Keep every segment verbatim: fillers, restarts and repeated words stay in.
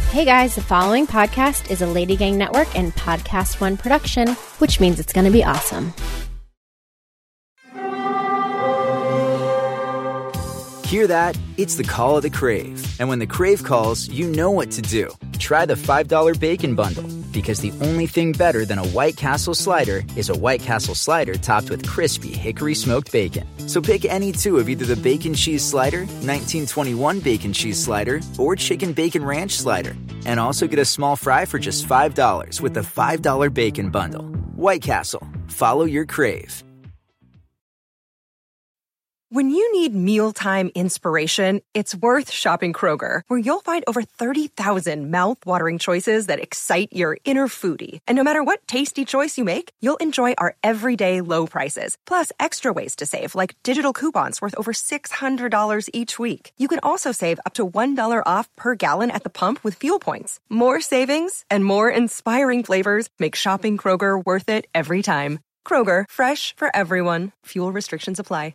Hey guys, the following podcast is a Lady Gang Network and Podcast One production, which means it's going to be awesome. Hear that? It's the call of the Crave. And when the Crave calls, you know what to do. Try the five dollar Bacon Bundle, because the only thing better than a White Castle slider is a White Castle slider topped with crispy hickory smoked bacon. So pick any two of either the Bacon Cheese Slider, nineteen twenty-one Bacon Cheese Slider, or Chicken Bacon Ranch Slider. And also get a small fry for just five dollars with the five dollar Bacon Bundle. White Castle. Follow your Crave. When you need mealtime inspiration, it's worth shopping Kroger, where you'll find over thirty thousand mouth-watering choices that excite your inner foodie. And no matter what tasty choice you make, you'll enjoy our everyday low prices, plus extra ways to save, like digital coupons worth over six hundred dollars each week. You can also save up to one dollar off per gallon at the pump with fuel points. More savings and more inspiring flavors make shopping Kroger worth it every time. Kroger, fresh for everyone. Fuel restrictions apply.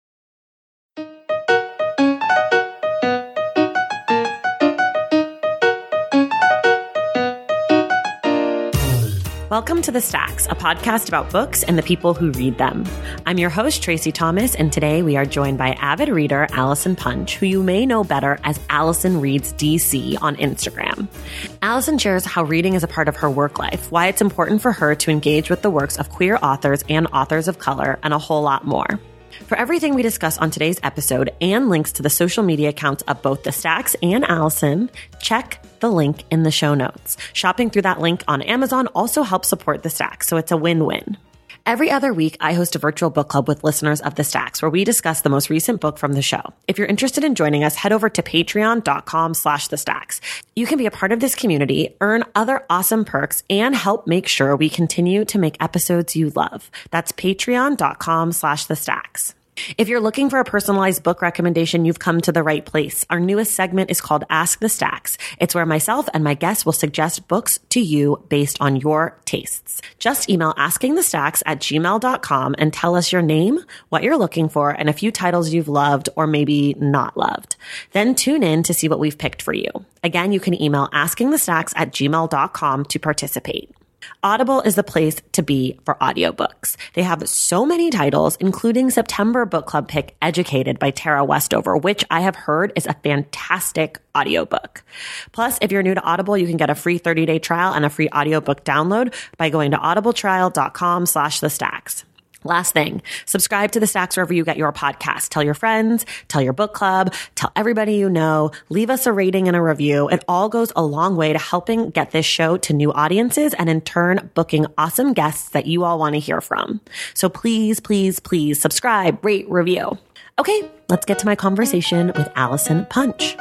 Welcome to The Stacks, a podcast about books and the people who read them. I'm your host, Tracy Thomas, and today we are joined by avid reader Allison Punch, who you may know better as Allison Reads D C on Instagram. Allison shares how reading is a part of her work life, why it's important for her to engage with the works of queer authors and authors of color, and a whole lot more. For everything we discuss on today's episode and links to the social media accounts of both The Stacks and Allison, check the link in the show notes. Shopping through that link on Amazon also helps support The Stacks, so it's a win-win. Every other week, I host a virtual book club with listeners of The Stacks, where we discuss the most recent book from the show. If you're interested in joining us, head over to patreon.com slash The Stacks. You can be a part of this community, earn other awesome perks, and help make sure we continue to make episodes you love. That's patreon.com slash The Stacks. If you're looking for a personalized book recommendation, you've come to the right place. Our newest segment is called Ask the Stacks. It's where myself and my guests will suggest books to you based on your tastes. Just email askingthestacks at gmail dot com and tell us your name, what you're looking for, and a few titles you've loved or maybe not loved. Then tune in to see what we've picked for you. Again, you can email askingthestacks at gmail dot com to participate. Audible is the place to be for audiobooks. They have so many titles, including September book club pick Educated by Tara Westover, which I have heard is a fantastic audiobook. Plus, if you're new to Audible, you can get a free thirty-day trial and a free audiobook download by going to audibletrial.com slash the stacks. Last thing, subscribe to The Stacks wherever you get your podcast. Tell your friends, tell your book club, tell everybody you know, leave us a rating and a review. It all goes a long way to helping get this show to new audiences and in turn booking awesome guests that you all want to hear from. So please, please, please subscribe, rate, review. Okay, let's get to my conversation with Allison Punch.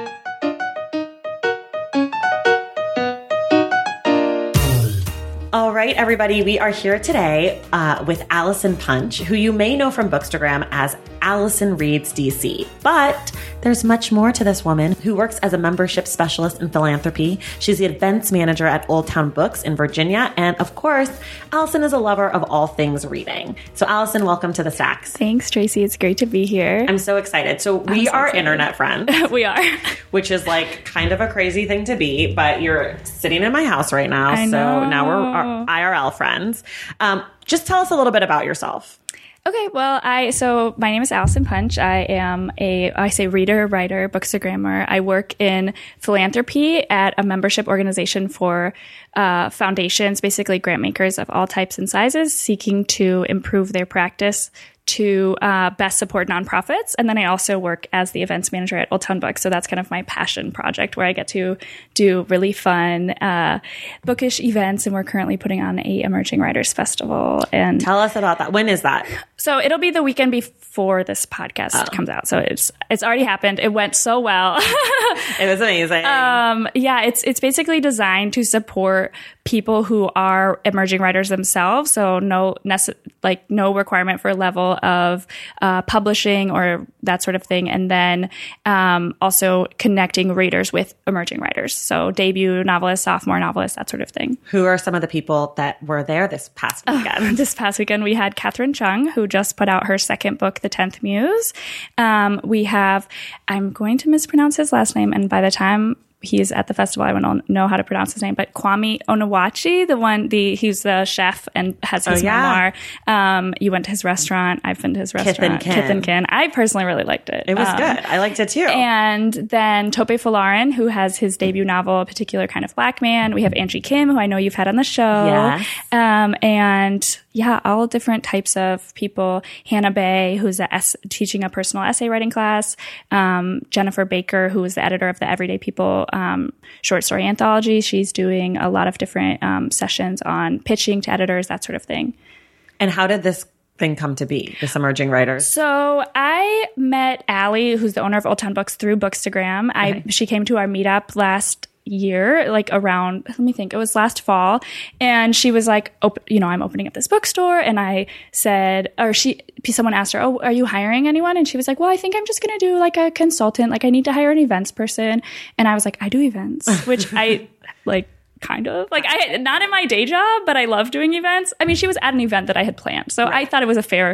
All right, everybody, we are here today uh, with Allison Punch, who you may know from Bookstagram as Allison Reads D C. But there's much more to this woman, who works as a membership specialist in philanthropy. She's the events manager at Old Town Books in Virginia. And of course, Allison is a lover of all things reading. So Allison, welcome to The Stacks. Thanks, Tracy. It's great to be here. I'm so excited. So we so are excited. Internet friends. We are. Which is like kind of a crazy thing to be, but you're sitting in my house right now. I so know. now we're I R L friends. Um, just tell us a little bit about yourself. Okay, well, I so my name is Allison Punch. I am a I say reader, writer, bookstagrammer. I work in philanthropy at a membership organization for uh, foundations, basically grant makers of all types and sizes, seeking to improve their practice to uh, best support nonprofits. And then I also work as the events manager at Old Town Books. So that's kind of my passion project, where I get to do really fun uh, bookish events. And we're currently putting on a Emerging Writers Festival. And tell us about that. When is that? So it'll be the weekend before this podcast oh. comes out. So it's it's already happened. It went so well. It was amazing. Um, yeah, it's it's basically designed to support people who are emerging writers themselves. So no nece- like no requirement for a level of uh, publishing or that sort of thing. And then um, also connecting readers with emerging writers. So debut novelists, sophomore novelists, that sort of thing. Who are some of the people that were there this past weekend? Uh, this past weekend, we had Catherine Chung, who just put out her second book, The Tenth Muse. Um, we have, I'm going to mispronounce his last name, and by the time he's at the festival. I don't know how to pronounce his name, but Kwame Onawachi, the one, the he's the chef and has his oh, yeah. memoir. Um, you went to his restaurant. I've been to his restaurant. Kith and Kin. Kith and Kin. I personally really liked it. It was um, good. I liked it too. And then Tope Folarin, who has his debut novel, A Particular Kind of Black Man. We have Angie Kim, who I know you've had on the show. Yes. Um, and yeah, all different types of people. Hannah Bay, who's a es- teaching a personal essay writing class. Um, Jennifer Baker, who is the editor of the Everyday People um, short story anthology. She's doing a lot of different um, sessions on pitching to editors, that sort of thing. And how did this thing come to be, this Emerging Writers? So I met Allie, who's the owner of Old Town Books, through Bookstagram. I Okay. She came to our meetup last year, like around, let me think, it was last fall. And she was like, op- you know, I'm opening up this bookstore. And I said, or she, someone asked her, oh, are you hiring anyone? And she was like, well, I think I'm just going to do like a consultant. Like I need to hire an events person. And I was like, I do events, which I like, kind of like I not in my day job, but I love doing events. I mean, she was at an event that I had planned, so right. I thought it was a fair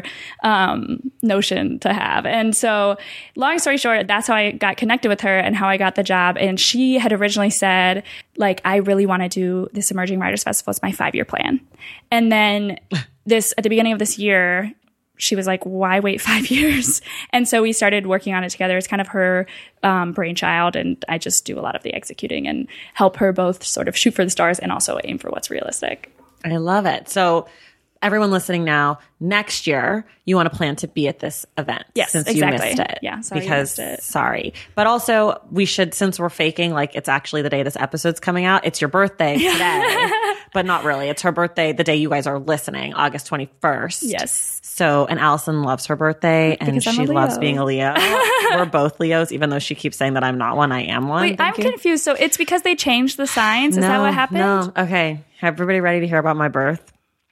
um, notion to have. And so, long story short, that's how I got connected with her and how I got the job. And she had originally said, like, I really want to do this Emerging Writers Festival. It's my five year plan. And then this at the beginning of this year, she was like, why wait five years? And so we started working on it together. It's kind of her um, brainchild. And I just do a lot of the executing and help her both sort of shoot for the stars and also aim for what's realistic. I love it. So everyone listening now, next year, you want to plan to be at this event. Yes, since exactly. you missed it. Yeah, sorry because, you missed it. Sorry. But also, we should, since we're faking, like it's actually the day this episode's coming out. It's your birthday today. But not really. It's her birthday the day you guys are listening, August twenty-first. Yes. So, and Allison loves her birthday and Because I'm she a Leo. loves being a Leo. We're both Leos, even though she keeps saying that I'm not one. I am one. Wait, I'm Thank you. confused. So it's because they changed the signs? Is no, that what happened? No. Okay. Everybody ready to hear about my birth?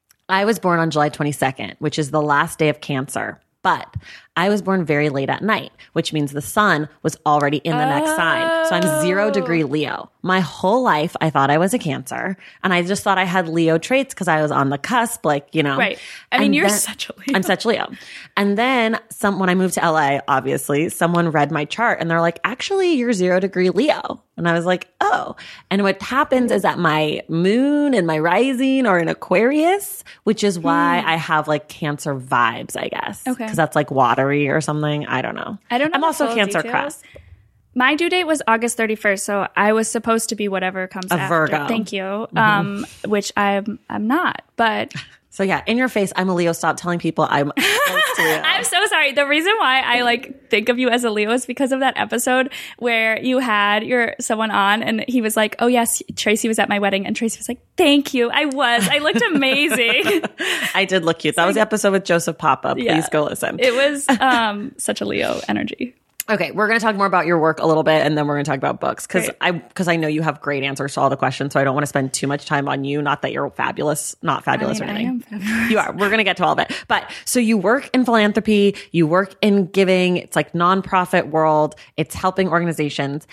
I was born on July twenty-second, which is the last day of Cancer. But I was born very late at night, which means the sun was already in the next sign. So I'm zero degree Leo. My whole life, I thought I was a Cancer. And I just thought I had Leo traits because I was on the cusp, like, you know. Right. I mean, And you're then- such a Leo. I'm such a Leo. And then some, when I moved to L A, obviously, someone read my chart and they're like, actually, you're zero degree Leo. And I was like, oh. And what happens is that my moon and my rising are in Aquarius, which is why I have like Cancer vibes, I guess. Okay. Because that's like watery or something. I don't know. I don't know I'm the also full Cancer details. cusp. My due date was August thirty-first, so I was supposed to be whatever comes A after. Virgo. Thank you. Um, which I'm I'm not, but So yeah, in your face, I'm a Leo. Stop telling people I'm close to Leo. I'm so sorry. The reason why I like think of you as a Leo is because of that episode where you had your someone on and he was like, "Oh yes, Tracy was at my wedding," and Tracy was like, "Thank you, I was. I looked amazing." I did look cute. That was the episode with Joseph Papa. Please Yeah. go listen. It was um, such a Leo energy. Okay, we're going to talk more about your work a little bit, and then we're going to talk about books because Great. I because I know you have great answers to all the questions, so I don't want to spend too much time on you. Not that you're fabulous, not fabulous I mean, or I anything. am fabulous. You are. We're going to get to all of it. But so you work in philanthropy, you work in giving. It's like nonprofit world. It's helping organizations.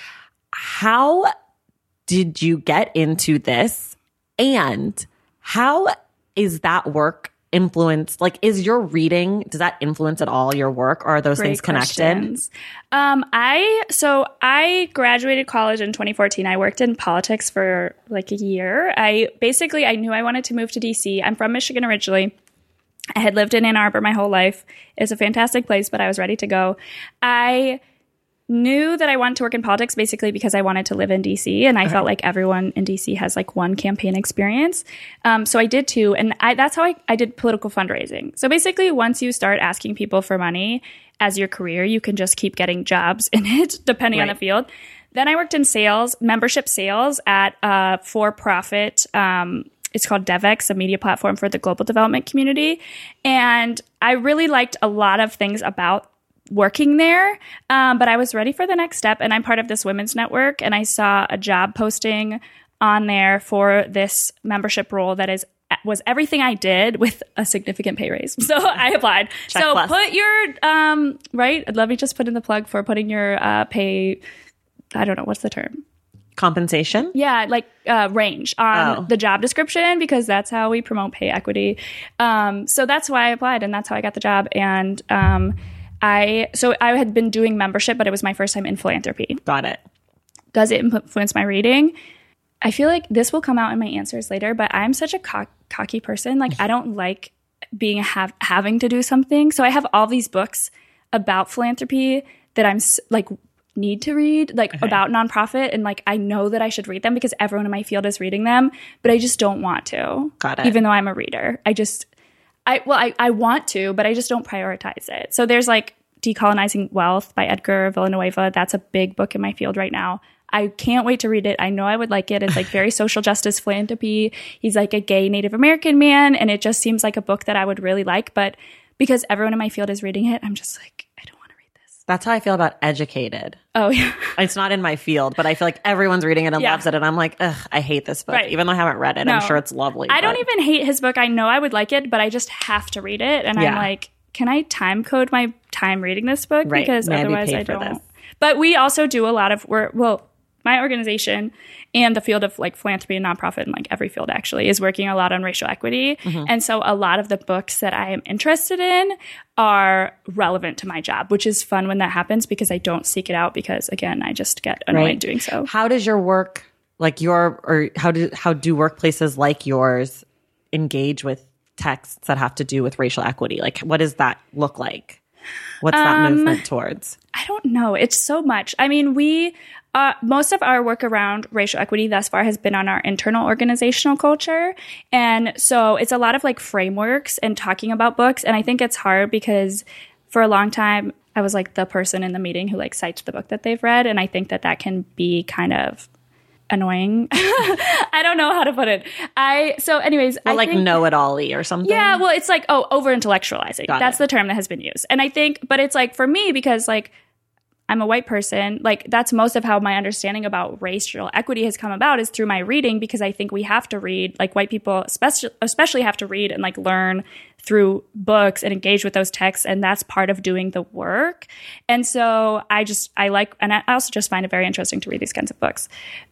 How did you get into this, and how is that work influenced? Like, is your reading, does that influence at all your work, or are those Great things connected? questions. Um, I so I graduated college in twenty fourteen. I worked in politics for like a year. I basically I knew I wanted to move to D C. I'm from Michigan originally. I had lived in Ann Arbor my whole life. It's a fantastic place, but I was ready to go. I knew that I wanted to work in politics basically because I wanted to live in D C, and I felt like everyone in D C has like one campaign experience. Um, so I did too. And I, that's how I, I did political fundraising. So basically once you start asking people for money as your career, you can just keep getting jobs in it depending on Right. the field. Then I worked in sales, membership sales at a for-profit, um, it's called DevX, a media platform for the global development community. And I really liked a lot of things about working there, um, but I was ready for the next step. And I'm part of this women's network, and I saw a job posting on there for this membership role that is was everything I did with a significant pay raise. So I applied. Check so plus. put your um, right. Let me just put in the plug for putting your uh, pay. I don't know what's the term. Compensation? Yeah, like uh, range on Oh. the job description, because that's how we promote pay equity. Um, so that's why I applied, and that's how I got the job. And um, I so I had been doing membership, but it was my first time in philanthropy. Got it. does it influence my reading? I feel like this will come out in my answers later, but I'm such a co- cocky person. Like, I don't like being have having to do something. So I have all these books about philanthropy that I'm like need to read, like okay. about nonprofit, and like I know that I should read them because everyone in my field is reading them, but I just don't want to. Got it. Even though I'm a reader, I just I well I I want to, but I just don't prioritize it. So there's like Decolonizing Wealth by Edgar Villanueva. That's a big book in my field right now. I can't wait to read it. I know I would like it. It's like very social justice philanthropy. He's like a gay Native American man, and it just seems like a book that I would really like. But because everyone in my field is reading it, I'm just like, I don't want to read this. That's how I feel about Educated. Oh, yeah. It's not in my field, but I feel like everyone's reading it and yeah. loves it. And I'm like, ugh, I hate this book. Right. Even though I haven't read it, no. I'm sure it's lovely. I but... don't even hate his book. I know I would like it, but I just have to read it. And yeah. I'm like, can I time code my time reading this book? Right. Because May otherwise I, I don't. This. But we also do a lot of work. Well, my organization and the field of like philanthropy and nonprofit, and like every field actually, is working a lot on racial equity. Mm-hmm. And so a lot of the books that I am interested in are relevant to my job, which is fun when that happens because I don't seek it out because, again, I just get annoyed right. doing so. How does your work, like your, or how do, how do workplaces like yours engage with texts that have to do with racial equity? Like, what does that look like? What's that um, movement towards? I don't know. It's so much. I mean, we... Uh, most of our work around racial equity thus far has been on our internal organizational culture. And so it's a lot of like frameworks and talking about books. And I think it's hard because for a long time, I was like the person in the meeting who like cites the book that they've read. And I think that that can be kind of annoying. I don't know how to put it. I, so anyways. Well, I like think, know-it-all-y or something? Yeah, well, it's like, oh, over-intellectualizing. Got That's it. the term that has been used. And I think, but it's like for me, because like, I'm a white person, like that's most of how my understanding about racial equity has come about is through my reading, because I think we have to read, like white people especially, especially have to read and like learn through books and engage with those texts. And that's part of doing the work. And so I just, I like, and I also just find it very interesting to read these kinds of books.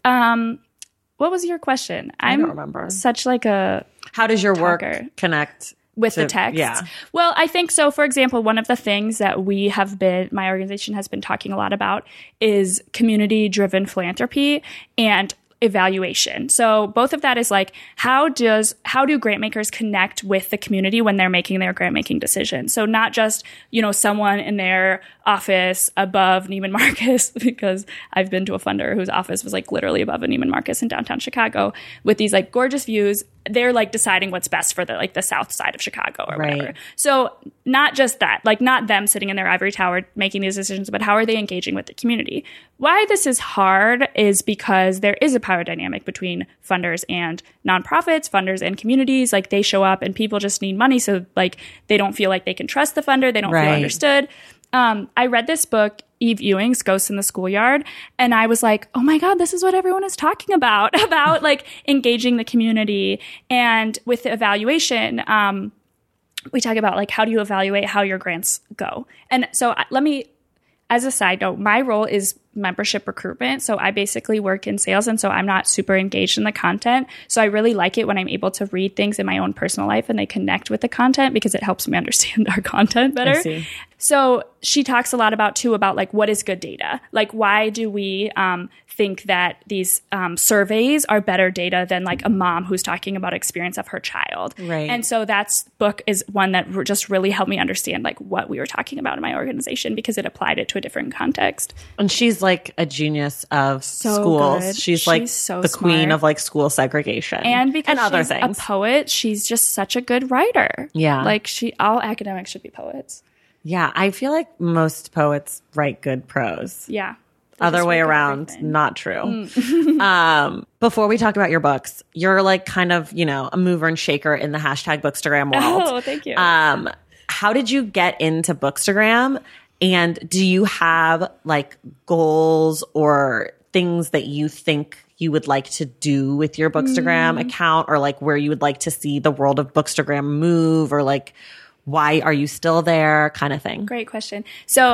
Um, what was your question? I I'm don't remember. Such like a How does your talker. work connect with to, the text? Yeah. Well, I think so. For example, one of the things that we have been, my organization has been talking a lot about is community-driven philanthropy and evaluation. So both of that is like, how does, how do grant makers connect with the community when they're making their grant making decisions? So not just, you know, someone in their office above Neiman Marcus, because I've been to a funder whose office was like literally above a Neiman Marcus in downtown Chicago with these like gorgeous views. They're like deciding what's best for the like the south side of Chicago or right. whatever. So not just that, like not them sitting in their ivory tower making these decisions, but how are they engaging with the community? Why this is hard is because there is a power dynamic between funders and nonprofits, funders and communities. Like they show up and people just need money. So like they don't feel like they can trust the funder. They don't right. feel understood. Um, I read this book, Eve Ewing's Ghosts in the Schoolyard, and I was like, oh my God, this is what everyone is talking about, about like engaging the community. And with the evaluation, um, we talk about like, how do you evaluate how your grants go? And so uh, let me, as a side note, my role is membership recruitment. So I basically work in sales. And so I'm not super engaged in the content. So I really like it when I'm able to read things in my own personal life and they connect with the content because it helps me understand our content better. I see. So she talks a lot about too about like, what is good data? Like, why do we um, think that these um, surveys are better data than like a mom who's talking about experience of her child? Right. And so that's book is one that re- just really helped me understand like what we were talking about in my organization because it applied it to a different context. And she's like a genius of So schools. good. She's, She's like so the smart. queen of like school segregation. And because and other she's things. a poet, she's just such a good writer. Yeah. Like she, all academics should be poets. Yeah. I feel like most poets write good prose. Yeah. They Other just way write good around, everything. not true. um, before we talk about your books, you're like kind of, you know, a mover and shaker in the hashtag Bookstagram world. Oh, thank you. Um, how did you get into Bookstagram? And do you have like goals or things that you think you would like to do with your Bookstagram Mm. account, or like where you would like to see the world of Bookstagram move, or like why are you still there kind of thing? Great question. So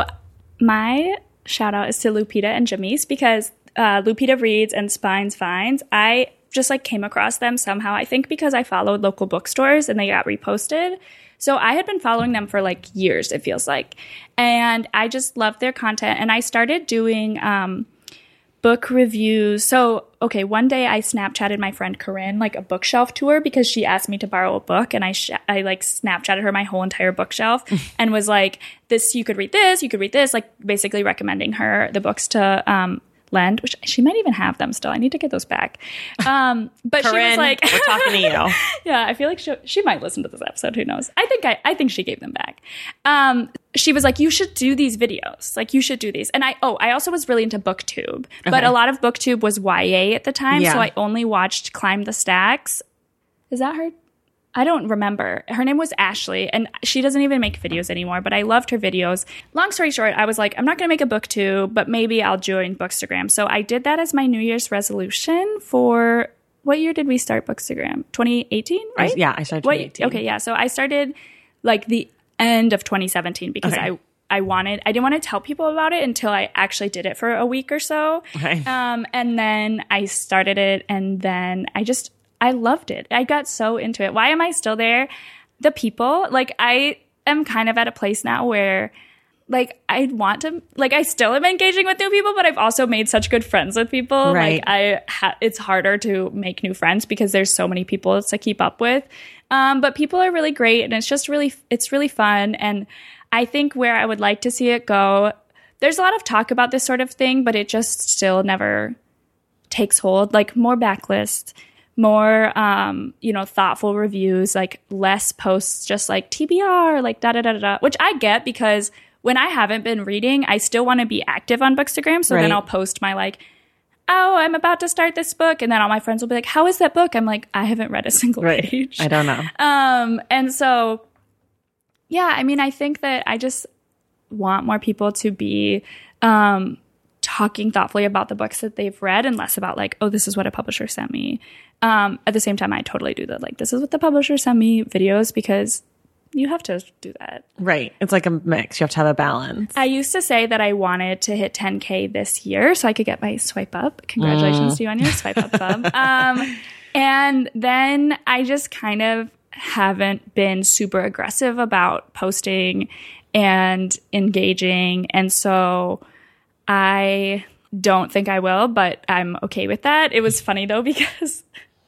my shout out is to Lupita and Jamise because uh, Lupita Reads and Spines Finds, I just like came across them somehow. I think because I followed local bookstores and they got reposted. So I had been following them for like years, it feels like. And I just loved their content. And I started doing um, book reviews. So, okay, one day I Snapchatted my friend Corinne, like a bookshelf tour, because she asked me to borrow a book, and I, sh- I like Snapchatted her my whole entire bookshelf and was like, this, you could read this, you could read this, like basically recommending her the books to um, lend, which she might even have them still. I need to get those back. Um, but Corinne, she was like, we're talking to you. Yeah, I feel like she, she might listen to this episode. Who knows? I think I, I think she gave them back. Um, she was like, you should do these videos. Like, you should do these. And I, oh, I also was really into BookTube, okay. but a lot of BookTube was Y A at the time. Yeah. So I only watched Climb the Stacks. Is that her? I don't remember. Her name was Ashley, and she doesn't even make videos anymore, but I loved her videos. Long story short, I was like, I'm not going to make a BookTube, but maybe I'll join Bookstagram. So I did that as my New Year's resolution for, what year did we start Bookstagram? twenty eighteen, right? I, yeah, I started twenty eighteen. What, okay, yeah. So I started like the end of twenty seventeen because okay. I I wanted, I didn't want to tell people about it until I actually did it for a week or so. Okay. Um, and then I started it, and then I just, I loved it. I got so into it. Why am I still there? The people, like, I am kind of at a place now where, like, I want to, like, I still am engaging with new people, but I've also made such good friends with people. Right. Like, I, ha- it's harder to make new friends because there's so many people to keep up with. Um, but people are really great, and it's just really, it's really fun. And I think where I would like to see it go, there's a lot of talk about this sort of thing, but it just still never takes hold. Like, more backlist, more, um, you know, thoughtful reviews, like less posts, just like T B R, like da da da da, which I get because when I haven't been reading, I still want to be active on Bookstagram. So right. then I'll post my like, oh, I'm about to start this book. And then all my friends will be like, how is that book? I'm like, I haven't read a single right. page. I don't know. Um, and so, yeah, I mean, I think that I just want more people to be, um, talking thoughtfully about the books that they've read and less about like, oh, this is what a publisher sent me. Um, at the same time, I totally do the like, this is what the publisher sent me videos, because you have to do that. Right. It's like a mix. You have to have a balance. I used to say that I wanted to hit ten K this year so I could get my swipe up. Congratulations mm. to you on your swipe up club. Um, and then I just kind of haven't been super aggressive about posting and engaging. And so I don't think I will, but I'm okay with that. It was funny though, because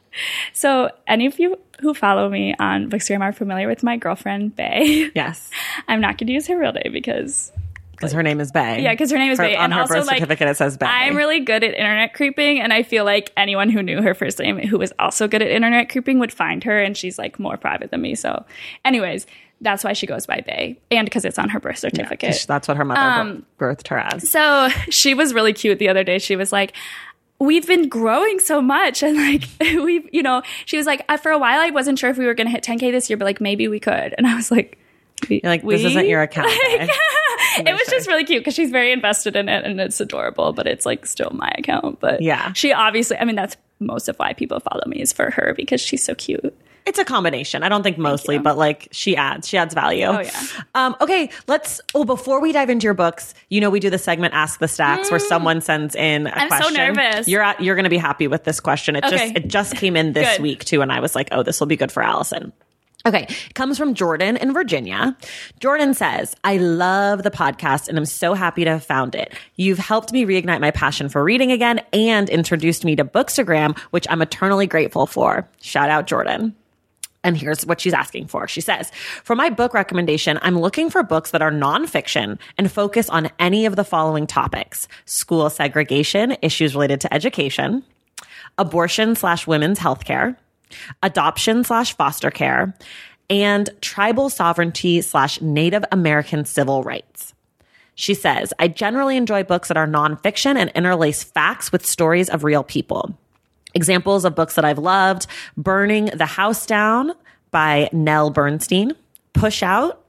so any of you who follow me on Bookstagram are familiar with my girlfriend, Bae. Yes. I'm not going to use her real name because... Because her name is Bae. Yeah, because her name is her, Bae. On and her also, birth like, certificate, it says Bae. I'm really good at internet creeping, and I feel like anyone who knew her first name who was also good at internet creeping would find her, and she's, like, more private than me. So, anyways, that's why she goes by Bae, and because it's on her birth certificate. Yeah, that's what her mother um, birthed her as. So, she was really cute the other day. She was like... we've been growing so much, and like we've, you know, she was like, for a while I wasn't sure if we were going to hit ten K this year, but like maybe we could. And I was like, You're like, this we? isn't your account. Like, it was sure. just really cute because she's very invested in it, and it's adorable, but it's like still my account. But yeah, she obviously, I mean, that's most of why people follow me is for her, because she's so cute. It's a combination. I don't think mostly, but like she adds, she adds value. Oh yeah. Um, okay, let's, oh, before we dive into your books, you know, we do the segment Ask the Stacks mm. where someone sends in a I'm question. I'm so nervous. You're at, you're going to be happy with this question. It okay. just, it just came in this week too. And I was like, oh, this will be good for Allison. Okay, it comes from Jordan in Virginia. Jordan says, I love the podcast and I'm so happy to have found it. You've helped me reignite my passion for reading again and introduced me to Bookstagram, which I'm eternally grateful for. Shout out, Jordan. And here's what she's asking for. She says, for my book recommendation, I'm looking for books that are nonfiction and focus on any of the following topics: school segregation, issues related to education, abortion slash women's healthcare, adoption slash foster care, and tribal sovereignty slash Native American civil rights. She says, I generally enjoy books that are nonfiction and interlace facts with stories of real people. Examples of books that I've loved: Burning the House Down by Nell Bernstein, Push Out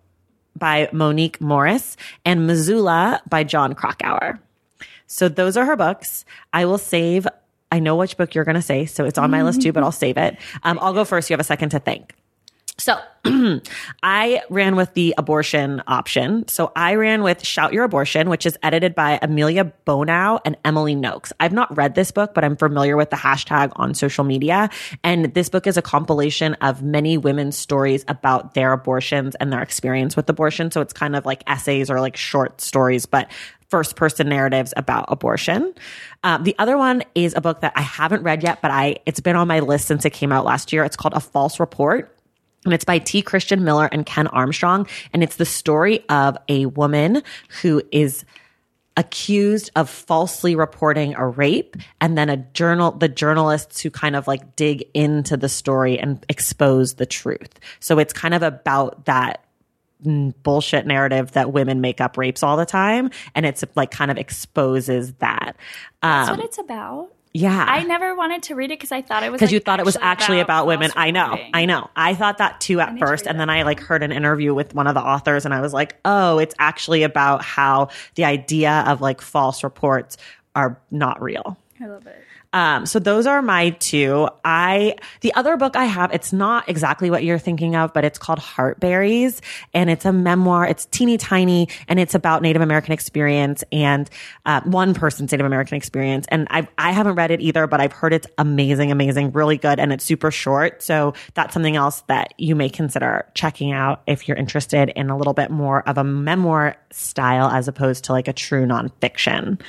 by Monique Morris, and Missoula by John Krakauer. So those are her books. I will save, I know which book you're going to say, so it's on my list too, but I'll save it. Um, I'll go first. You have a second to think. So I ran with the abortion option. So I ran with Shout Your Abortion, which is edited by Amelia Bonow and Emily Noakes. I've not read this book, but I'm familiar with the hashtag on social media. And this book is a compilation of many women's stories about their abortions and their experience with abortion. So it's kind of like essays or like short stories, but first person narratives about abortion. Um, the other one is a book that I haven't read yet, but I it's been on my list since it came out last year. It's called A False Report. And it's by T. Christian Miller and Ken Armstrong. And it's the story of a woman who is accused of falsely reporting a rape, and then a journal, the journalists who kind of like dig into the story and expose the truth. So it's kind of about that bullshit narrative that women make up rapes all the time. And it's like kind of exposes that. That's Um, what it's about. Yeah. I never wanted to read it because I thought it was Because like you thought it was actually about, about women. I know. reporting. I know. I thought that too at first. And then I like heard an interview with one of the authors and I was like, oh, it's actually about how the idea of like false reports are not real. I love it. Um, so those are my two. I, the other book I have, it's not exactly what you're thinking of, but it's called Heartberries, and it's a memoir. It's teeny tiny, and it's about Native American experience and, uh, one person's Native American experience. And I, I haven't read it either, but I've heard it's amazing, amazing, really good. And it's super short. So that's something else that you may consider checking out if you're interested in a little bit more of a memoir style as opposed to like a true nonfiction.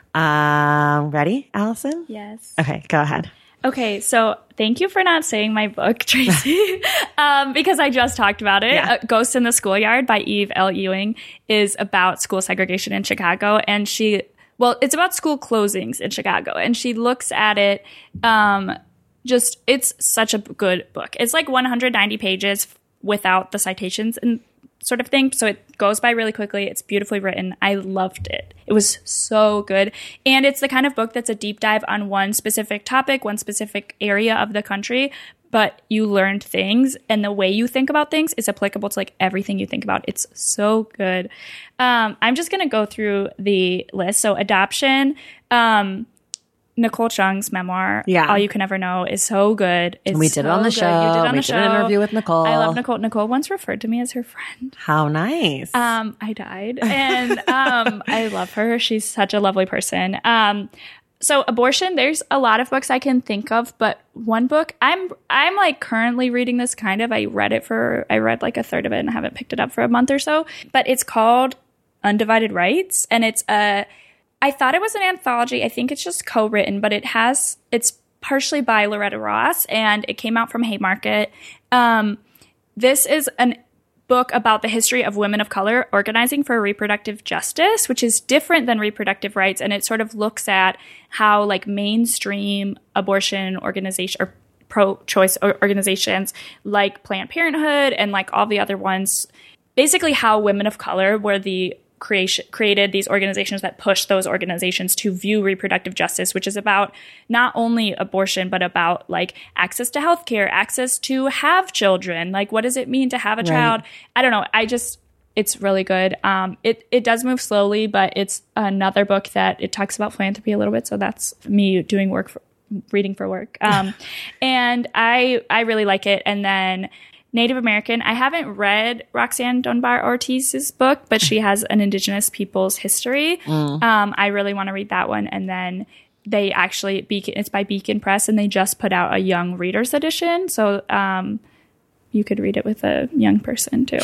Um, ready, Allison? Yes. Okay, go ahead. Okay, so thank you for not saying my book, Tracy, um, because I just talked about it. Yeah. Uh, Ghost in the Schoolyard by Eve L. Ewing is about school segregation in Chicago. And she, well, it's about school closings in Chicago. And she looks at it, um, just, it's such a good book. It's like one hundred ninety pages without the citations and sort of thing. So it goes by really quickly. It's beautifully written. I loved it. It was so good. And it's the kind of book that's a deep dive on one specific topic, one specific area of the country, but you learned things and the way you think about things is applicable to like everything you think about. It's so good. Um, I'm just going to go through the list. So Adoption, um, Nicole Chung's memoir, Yeah. All You Can Ever Know, is so good. It's We did it so on the good. show. You did it on We the did show. an interview with Nicole. I love Nicole. Nicole once referred to me as her friend. How nice. Um, I died. And um, I love her. She's such a lovely person. Um, so abortion, there's a lot of books I can think of, but one book, I'm I'm like currently reading this kind of. I read it for, I read like a third of it and haven't picked it up for a month or so. But it's called Undivided Rights. And it's a, I thought it was an anthology. I think it's just co-written, but it has, it's partially by Loretta Ross, and it came out from Haymarket. Um, this is a book about the history of women of color organizing for reproductive justice, which is different than reproductive rights. And it sort of looks at how like mainstream abortion organization or pro-choice organizations like Planned Parenthood and like all the other ones, basically how women of color were the creation created these organizations that push those organizations to view reproductive justice, which is about not only abortion, but about like access to healthcare, access to have children. Like, what does it mean to have a Right. child? I don't know. I just, it's really good. Um, it, it does move slowly, but it's another book that it talks about philanthropy a little bit. So that's me doing work for reading for work. Um, and I, I really like it. And then Native American. I haven't read Roxanne Dunbar Ortiz's book, but she has an Indigenous people's history. Mm. Um, I really want to read that one. And then they actually, Beacon, it's by Beacon Press, and they just put out a young readers edition. So um, you could read it with a young person too.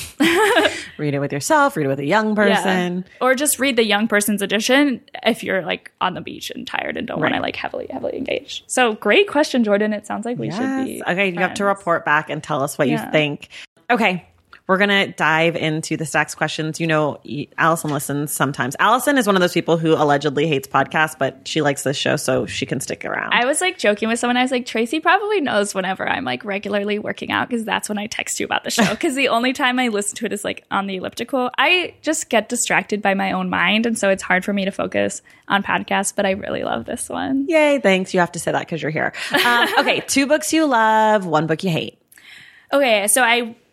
Read it with yourself, read it with a young person. Yeah. Or just read the young person's edition if you're like on the beach and tired and don't Right. want to like heavily, heavily engage. So great question, Jordan. It sounds like we Yes. should be Okay, you have to friends. report back and tell us what Yeah. you think. Okay. We're going to dive into the stacks questions. You know, Allison listens sometimes. Allison is one of those people who allegedly hates podcasts, but she likes this show, so she can stick around. I was like joking with someone. I was like, Tracy probably knows whenever I'm like regularly working out, because that's when I text you about the show. Because the only time I listen to it is like on the elliptical. I just get distracted by my own mind. And so it's hard for me to focus on podcasts, but I really love this one. Yay, thanks. You have to say that because you're here. Um, okay, two books you love, one book you hate. Okay, so I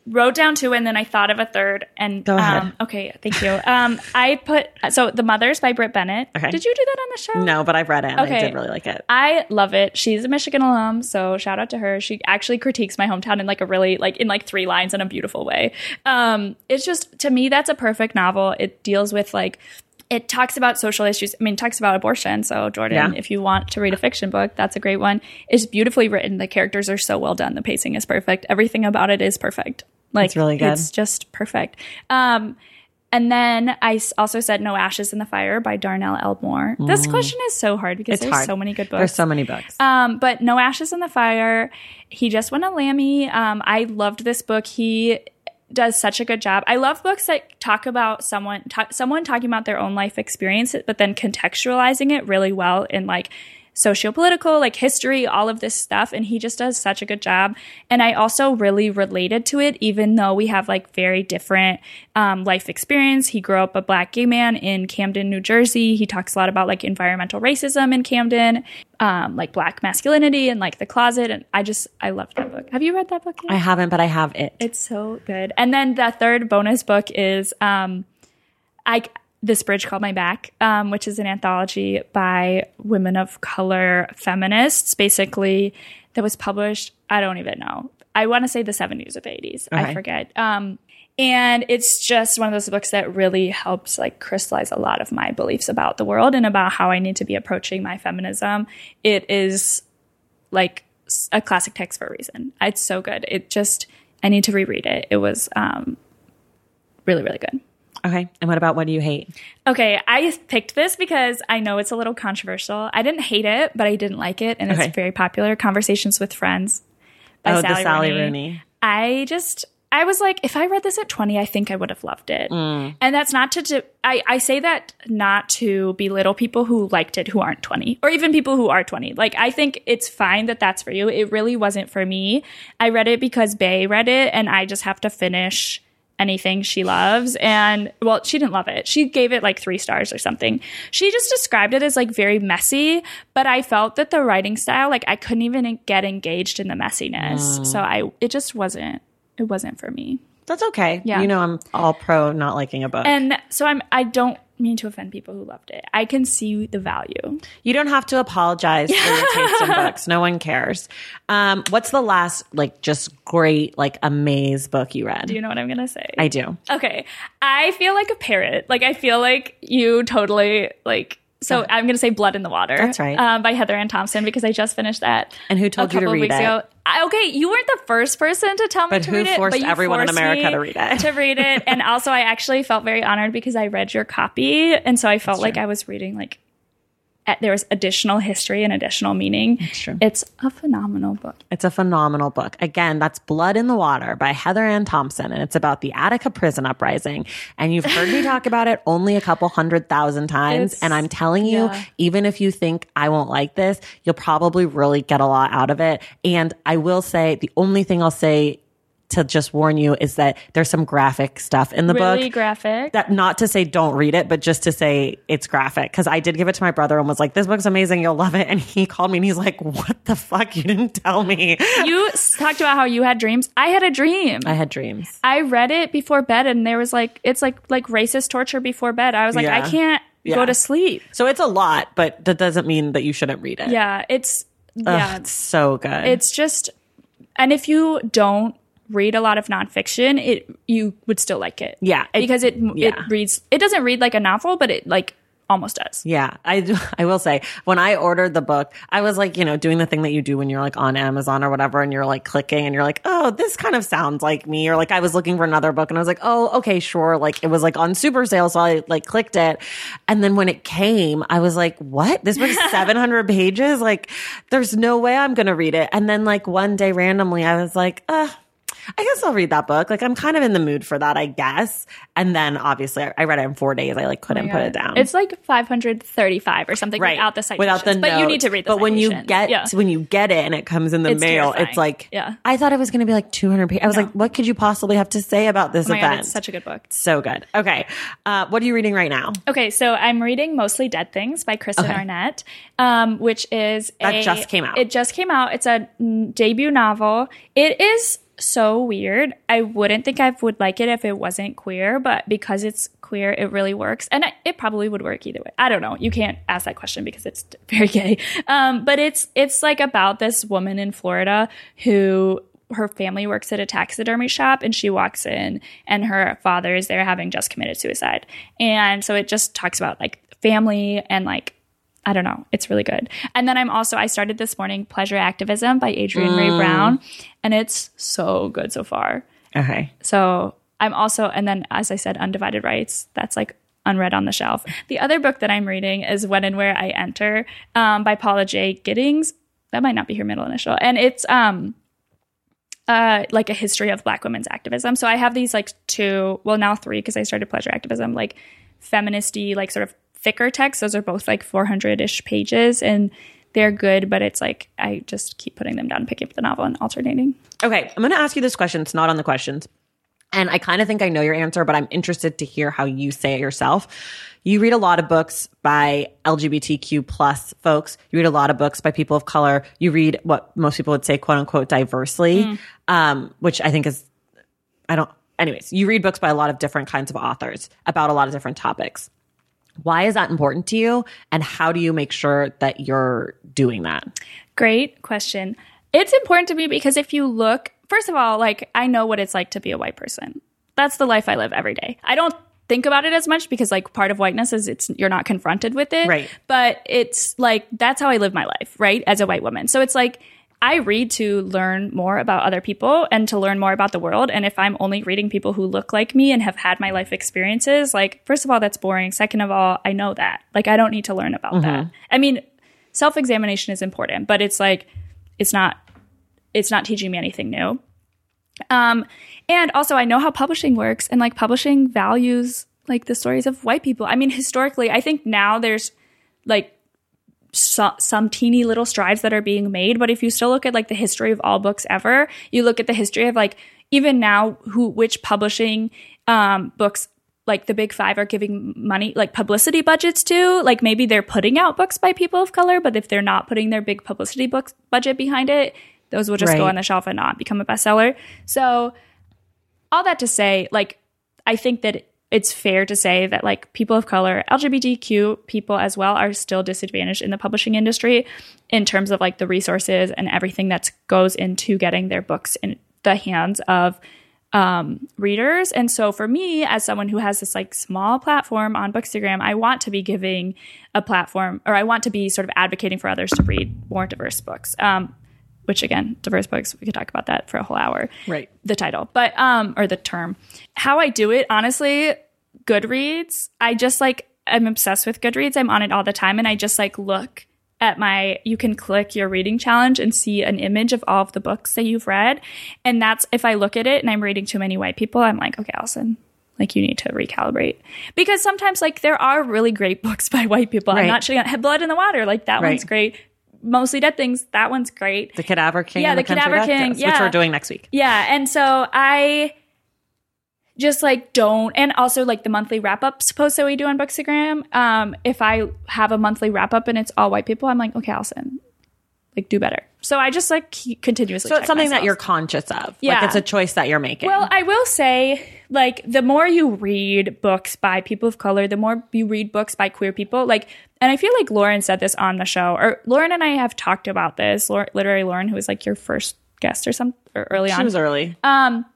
wrote down two and then I thought of a third. And Go ahead. Um, okay, thank you. Um, I put so The Mothers by Britt Bennett. Okay. Did you do that on the show? No, but I've read it and Okay. I did really like it. I love it. She's a Michigan alum, so shout out to her. She actually critiques my hometown in like a really like in like three lines in a beautiful way. Um, it's just to me that's a perfect novel. It deals with like it talks about social issues. I mean, it talks about abortion. So Jordan, Yeah. if you want to read a fiction book, that's a great one. It's beautifully written. The characters are so well done. The pacing is perfect. Everything about it is perfect. Like It's really good. It's just perfect. Um, and then I s- also said No Ashes in the Fire by Darnell Elmore. This question is so hard because It's there's hard. so many good books. There's so many books. Um, but No Ashes in the Fire, he just won a Lammy. Um, I loved this book. He does such a good job. I love books that talk about someone, ta- someone talking about their own life experience, but then contextualizing it really well in like sociopolitical, like history, all of this stuff. And he just does such a good job. And I also really related to it, even though we have like very different um, life experience. He grew up a Black gay man in Camden, New Jersey. He talks a lot about like environmental racism in Camden, um, like Black masculinity and like the closet. And I just, I loved that book. Have you read that book yet? I haven't, but I have it. It's so good. And then the third bonus book is um, I This Bridge Called My Back, um, which is an anthology by women of color feminists, basically, that was published, I don't even know. I want to say the seventies or the eighties. Okay. I forget. Um, and it's just one of those books that really helps like crystallize a lot of my beliefs about the world and about how I need to be approaching my feminism. It is like a classic text for a reason. It's so good. It just, I need to reread it. It was um, really, really good. Okay. And what about What Do You Hate? Okay, I picked this because I know it's a little controversial. I didn't hate it, but I didn't like it, and Okay. it's very popular. Conversations with Friends by Oh, Sally, the Sally Rooney. Rooney. I just, I was like, if I read this at twenty, I think I would have loved it. Mm. And that's not to, to I, I say that not to belittle people who liked it who aren't twenty, or even people who are twenty. Like, I think it's fine that that's for you. It really wasn't for me. I read it because Bae read it, and I just have to finish anything she loves. And well, she didn't love it. She gave it like three stars or something. She just described it as like very messy, but I felt that the writing style, like I couldn't even get engaged in the messiness. Mm. So I, it just wasn't, it wasn't for me. That's okay. Yeah. You know, I'm all pro not liking a book. And so I'm, I don't mean to offend people who loved it. I can see the value. You don't have to apologize for your taste in books. No one cares. Um, what's the last, like, just great, like, amaze book you read? Do you know what I'm going to say? I do. Okay. I feel like a parrot. Like, I feel like you totally, like, so Yeah. I'm going to say Blood in the Water. That's right. Um, by Heather Ann Thompson, because I just finished that. And who told a you to couple of read weeks it? ago. I, okay, you weren't the first person to tell me But to who read it. forced but you everyone in forced America me to read it? To read it. And also, I actually felt very honored because I read your copy. And so I felt That's like true. I was reading, like, at, there was additional history and additional meaning. That's true. It's a phenomenal book. It's a phenomenal book. Again, that's Blood in the Water by Heather Ann Thompson, and it's about the Attica prison uprising. And you've heard me talk about it only a couple hundred thousand times. It's- and I'm telling you, yeah. even if you think I won't like this, you'll probably really get a lot out of it. And I will say, the only thing I'll say to just warn you is that there's some graphic stuff in the Really book. graphic. That not to say don't read it, but just to say it's graphic. Because I did give it to my brother and was like, "This book's amazing, you'll love it." And he called me and he's like, "What the fuck? You didn't tell me." You s- talked about how you had dreams. I had a dream. I had dreams. I read it before bed, and there was like, it's like like racist torture before bed. I was like, Yeah. I can't Yeah. go to sleep. So it's a lot, but that doesn't mean that you shouldn't read it. Yeah, it's Ugh, yeah, it's so good. it's just, and if you don't read a lot of nonfiction, it you would still like it. Yeah, it- because it yeah. it reads. It doesn't read like a novel, but it like almost does. Yeah, I do- I will say, when I ordered the book, I was like, you know, doing the thing that you do when you're like on Amazon or whatever, and you're like clicking and you're like, oh, this kind of sounds like me. Or like I was looking for another book and I was like, oh, okay, sure. Like it was like on super sale. So I like clicked it. And then when it came, I was like, what? This book's seven hundred pages? Like there's no way I'm going to read it. And then like one day randomly, I was like, uh, I guess I'll read that book. Like I'm kind of in the mood for that, I guess. And then obviously I, I read it in four days. I like couldn't put it down. It's like five hundred thirty-five or something without the citations. without the but you note. need to read the But when you citations. get Yeah. when you get it and it comes in the It's mail, terrifying. it's like Yeah. I thought it was going to be like two hundred pages. I was No. like, what could you possibly have to say about this Oh my event? God, it's such a good book. So good. Okay, uh, what are you reading right now? Okay, so I'm reading Mostly Dead Things by Kristen Okay. Arnett, um, which is That a, just came out. It just came out. It's a mm, debut novel. It is so weird. I wouldn't think I would like it if it wasn't queer, but because it's queer, it really works. And it probably would work either way. I don't know. You can't ask that question because it's very gay. Um, but it's it's like about this woman in Florida who her family works at a taxidermy shop, and she walks in and her father is there having just committed suicide. And so it just talks about like family and like, I don't know. It's really good. And then I'm also, I started this morning Pleasure Activism by Adrienne mm. Ray Brown, and it's so good so far. Okay. So I'm also, and then as I said, Undivided Rights, that's like unread on the shelf. The other book that I'm reading is When and Where I Enter um, by Paula J. Giddings. That might not be her middle initial. And it's um, uh, like a history of Black women's activism. So I have these like two, well now three, because I started Pleasure Activism, like feministy, like sort of thicker texts. Those are both like four hundred-ish pages, and they're good, but it's like I just keep putting them down, picking up the novel and alternating. Okay, I'm going to ask you this question. It's not on the questions. And I kind of think I know your answer, but I'm interested to hear how you say it yourself. You read a lot of books by L G B T Q plus folks. You read a lot of books by people of color. You read what most people would say, quote unquote, diversely, mm. um, which I think is, I don't, anyways, you read books by a lot of different kinds of authors about a lot of different topics. Why is that important to you? And how do you make sure that you're doing that? Great question. It's important to me because if you look, first of all, like I know what it's like to be a white person. That's the life I live every day. I don't think about it as much because like part of whiteness is it's you're not confronted with it. Right. But it's like that's how I live my life, right? As a white woman. So it's like I read to learn more about other people and to learn more about the world. And if I'm only reading people who look like me and have had my life experiences, like, first of all, that's boring. Second of all, I know that. Like, I don't need to learn about mm-hmm. that. I mean, self-examination is important, but it's like, it's not, it's not teaching me anything new. Um, and also I know how publishing works, and like publishing values like the stories of white people. I mean, historically, I think now there's like, So, some teeny little strides that are being made. But if you still look at like the history of all books ever, you look at the history of like even now who which publishing um, books like the big five are giving money, like publicity budgets to. Like maybe they're putting out books by people of color, but if they're not putting their big publicity books budget behind it, those will just right. go on the shelf and not become a bestseller. So all that to say, like I think that it, it's fair to say that like people of color, L G B T Q people as well, are still disadvantaged in the publishing industry in terms of like the resources and everything that goes into getting their books in the hands of um, readers. And so for me, as someone who has this like small platform on Bookstagram, I want to be giving a platform, or I want to be sort of advocating for others to read more diverse books. Um, which again, diverse books, we could talk about that for a whole hour. Right. The title, but, um, or the term. How I do it, honestly, Goodreads, I just like, I'm obsessed with Goodreads. I'm on it all the time. And I just like look at my, you can click your reading challenge and see an image of all of the books that you've read. And that's, if I look at it and I'm reading too many white people, I'm like, okay, Allison, like you need to recalibrate. Because sometimes like there are really great books by white people. Right. I'm not shitting on Blood in the Water. Like that right. one's great. Mostly Dead Things, that one's great. The Cadaver King. Yeah, the, the Cadaver King. Death, yeah. Which we're doing next week. Yeah, and so I just like don't, and also like the monthly wrap-ups posts that we do on Bookstagram, um, if I have a monthly wrap-up and it's all white people, I'm like, okay, Allison, like do better. So I just like keep continuously So it's something myself. that you're conscious of. Yeah. Like it's a choice that you're making. Well, I will say, like, the more you read books by people of color, the more you read books by queer people, like, and I feel like Lauren said this on the show, or Lauren and I have talked about this, Lauren, literary Lauren, who was like your first guest or something, or early on. She was early. Um,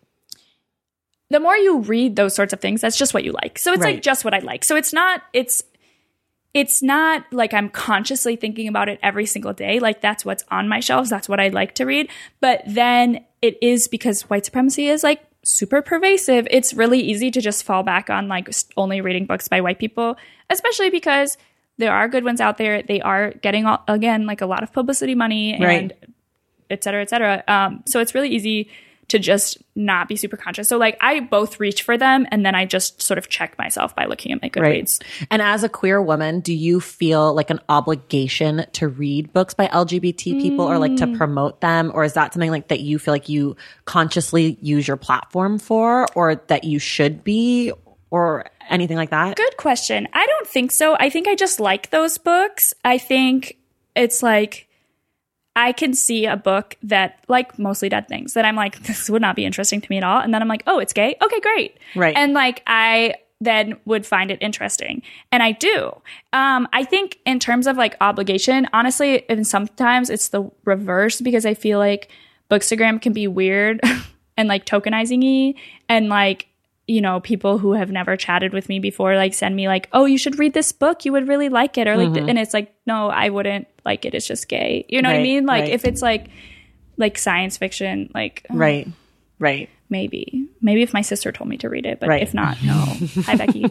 the more you read those sorts of things, that's just what you like. So it's right. like just what I like. So it's not, it's, It's not like I'm consciously thinking about it every single day. Like that's what's on my shelves. That's what I like to read. But then it is because white supremacy is like super pervasive. It's really easy to just fall back on like only reading books by white people, especially because there are good ones out there. They are getting, all, again, like a lot of publicity money and right. et cetera, et cetera. Um, so it's really easy to just not be super conscious. So like I both reach for them and then I just sort of check myself by looking at my Goodreads. Right. And as a queer woman, do you feel like an obligation to read books by L G B T people mm. or like to promote them? Or is that something like that you feel like you consciously use your platform for, or that you should be, or anything like that? Good question. I don't think so. I think I just like those books. I think it's like, I can see a book that, like Mostly Dead Things, that I'm like, this would not be interesting to me at all. And then I'm like, oh, it's gay? Okay, great. Right. And like, I then would find it interesting. And I do. Um, I think in terms of like obligation, honestly, and sometimes it's the reverse, because I feel like Bookstagram can be weird and like tokenizing-y, and like, you know, people who have never chatted with me before like send me like, oh, you should read this book, you would really like it, or like, mm-hmm. and it's like, no, I wouldn't like it, it's just gay, you know right, what I mean? Like, right. if it's like like science fiction, like right right maybe maybe if my sister told me to read it, but right. if not, no. Hi, Becky.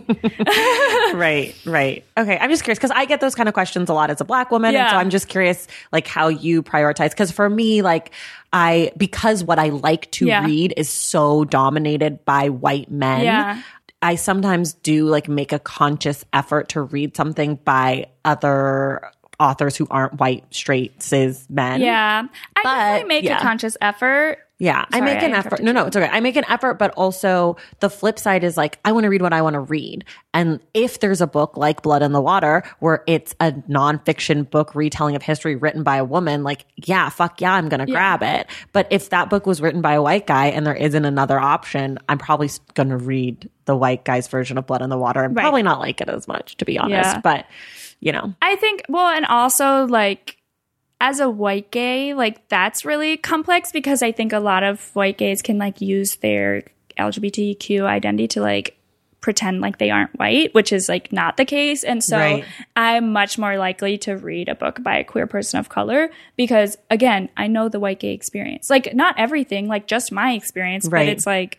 right right okay, I'm just curious because I get those kind of questions a lot as a Black woman, yeah. and so I'm just curious like how you prioritize, because for me, like I because what I like to yeah. read is so dominated by white men. Yeah. I sometimes do like make a conscious effort to read something by other authors who aren't white, straight, cis men. Yeah. I But, definitely make yeah. a conscious effort. Yeah, Sorry, I make an I effort. No, no, it's okay. I make an effort, but also the flip side is like, I want to read what I want to read. And if there's a book like Blood in the Water, where it's a nonfiction book retelling of history written by a woman, like, yeah, fuck yeah, I'm going to Yeah. grab it. But if that book was written by a white guy and there isn't another option, I'm probably going to read the white guy's version of Blood in the Water and Right. probably not like it as much, to be honest. Yeah. But, you know. I think, well, and also like, as a white gay, like that's really complex, because I think a lot of white gays can like use their L G B T Q identity to like pretend like they aren't white, which is like not the case. And so Right. I'm much more likely to read a book by a queer person of color, because again, I know the white gay experience, like not everything, like just my experience, Right. but it's like,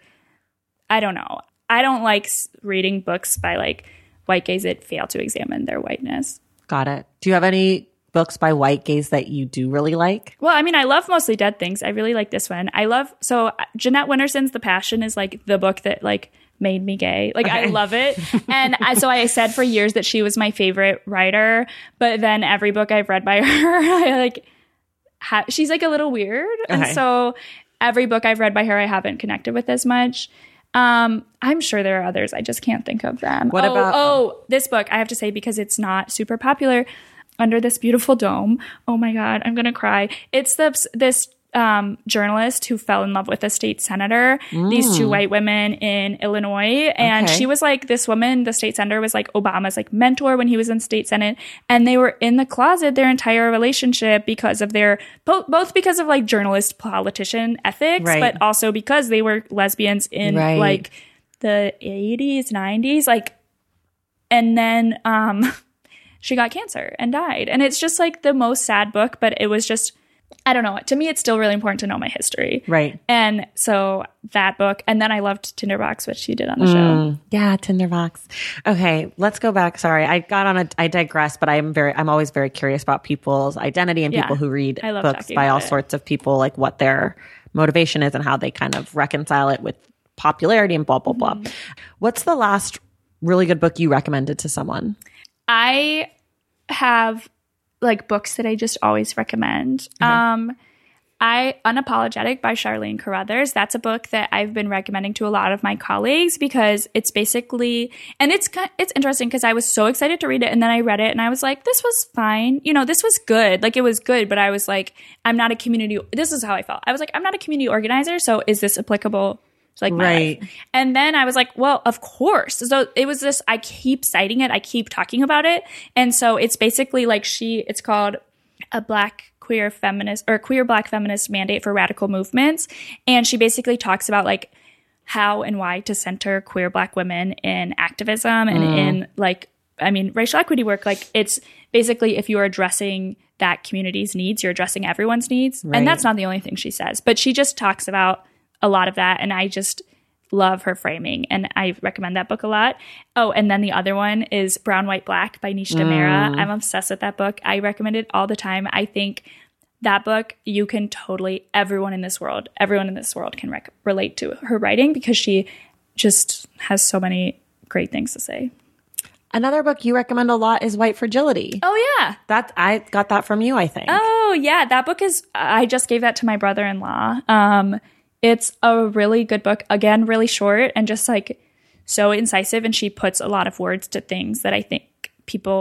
I don't know. I don't like s- reading books by like white gays that fail to examine their whiteness. Got it. Do you have any books by white gays that you do really like? Well, I mean, I love Mostly Dead Things. I really like this one. I love, so Jeanette Winterson's The Passion is like the book that like made me gay. Like, Okay. I love it. And I, so I said for years that she was my favorite writer, but then every book I've read by her, I like, ha- she's like a little weird. And Okay. so every book I've read by her, I haven't connected with as much. Um, I'm sure there are others. I just can't think of them. What oh, about- Oh, this book, I have to say, because it's not super popular, Under This Beautiful Dome. Oh my God, I'm going to cry. It's the, this um, journalist who fell in love with a state senator, mm. these two white women in Illinois. And Okay. she was like, this woman, the state senator, was like Obama's like mentor when he was in state senate. And they were in the closet their entire relationship because of their, both, both because of like journalist politician ethics, Right. but also because they were lesbians in Right. like the eighties, nineties. Like, and then, um, she got cancer and died. And it's just like the most sad book, but it was just, I don't know. To me, it's still really important to know my history. Right. And so that book. And then I loved Tinderbox, which she did on the show. Mm, yeah, Tinderbox. Okay, let's go back. Sorry, I got on a, I digress, but I'm very, I'm always very curious about people's identity and Yeah. people who read I love books talking by about all it. sorts of people, like what their motivation is and how they kind of reconcile it with popularity and blah, blah, blah. Mm-hmm. What's the last really good book you recommended to someone? I have like books that I just always recommend. Mm-hmm. Um, I Unapologetic by Charlene Carruthers. That's a book that I've been recommending to a lot of my colleagues because it's basically, and it's it's interesting because I was so excited to read it, and then I read it and I was like, this was fine. You know, this was good. Like it was good, but I was like, I'm not a community. This is how I felt. I was like, I'm not a community organizer, so is this applicable? Like my Right. life? And then I was like, well, of course. So it was this, I keep citing it. I keep talking about it. And so it's basically like she, it's called A Black Queer Feminist or Queer Black Feminist Mandate for Radical Movements. And she basically talks about like how and why to center queer Black women in activism and Mm. in like, I mean, racial equity work. Like it's basically if you are addressing that community's needs, you're addressing everyone's needs. Right. And that's not the only thing she says, but she just talks about a lot of that, and I just love her framing, and I recommend that book a lot. Oh, and then the other one is Brown, White, Black by Nisha Mm. Mehra. I'm obsessed with that book. I recommend it all the time. I think that book, you can totally, everyone in this world, everyone in this world can rec- relate to her writing because she just has so many great things to say. Another book you recommend a lot is White Fragility. Oh, yeah. That I got that from you, I think. Oh, yeah. That book is, I just gave that to my brother-in-law. Um, It's a really good book. Again, really short and just like so incisive. And she puts a lot of words to things that I think people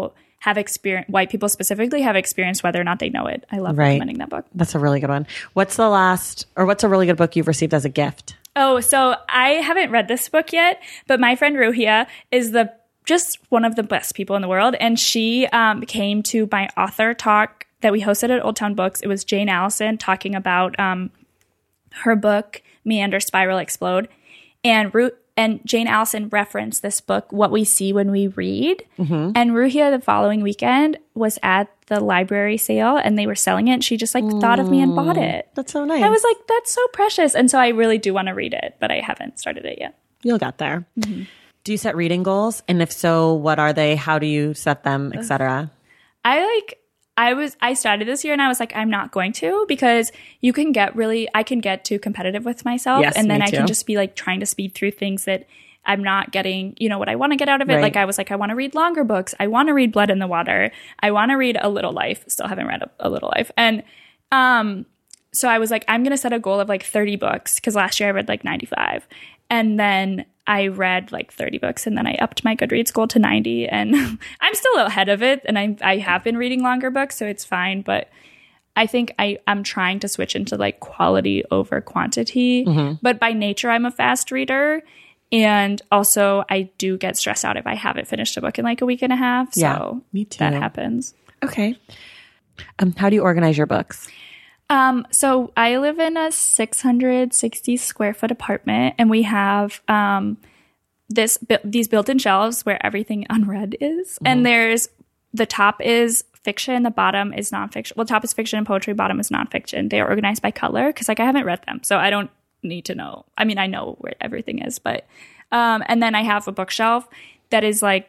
have experience, white people specifically have experienced whether or not they know it. I love Right. recommending that book. That's a really good one. What's the last, or what's a really good book you've received as a gift? Oh, so I haven't read this book yet, but my friend Ruhia is the just one of the best people in the world. And she um, came to my author talk that we hosted at Old Town Books. It was Jane Allison talking about um, her book, Meander, Spiral, Explode. And Ru- and Jane Allison referenced this book, What We See When We Read. Mm-hmm. And Ruhia the following weekend was at the library sale and they were selling it. And she just like mm, thought of me and bought it. That's so nice. I was like, that's so precious. And so I really do want to read it, but I haven't started it yet. You'll get there. Mm-hmm. Do you set reading goals? And if so, what are they? How do you set them, et cetera? I like, I was, I started this year and I was like, I'm not going to, because you can get really, I can get too competitive with myself. Yes, and then me I too. can just be like trying to speed through things that I'm not getting, you know, what I want to get out of it. Right. Like I was like, I want to read longer books. I want to read Blood in the Water. I want to read A Little Life. Still haven't read A, a Little Life. And, um, so I was like, I'm going to set a goal of like thirty books. Cause last year I read like ninety-five. And then I read like thirty books and then I upped my Goodreads goal to ninety and I'm still ahead of it. And I I have been reading longer books, so it's fine. But I think I, I'm trying to switch into like quality over quantity. Mm-hmm. But by nature, I'm a fast reader. And also I do get stressed out if I haven't finished a book in like a week and a half. So yeah, me too. That happens. Okay. Um, how do you organize your books? Um, so I live in a six hundred sixty square foot apartment and we have, um, this, these built-in shelves where everything unread is. Mm-hmm. And there's, the top is fiction, the bottom is nonfiction. Well, top is fiction and poetry, bottom is nonfiction. They are organized by color because like I haven't read them. So I don't need to know. I mean, I know where everything is, but, um, and then I have a bookshelf that is like,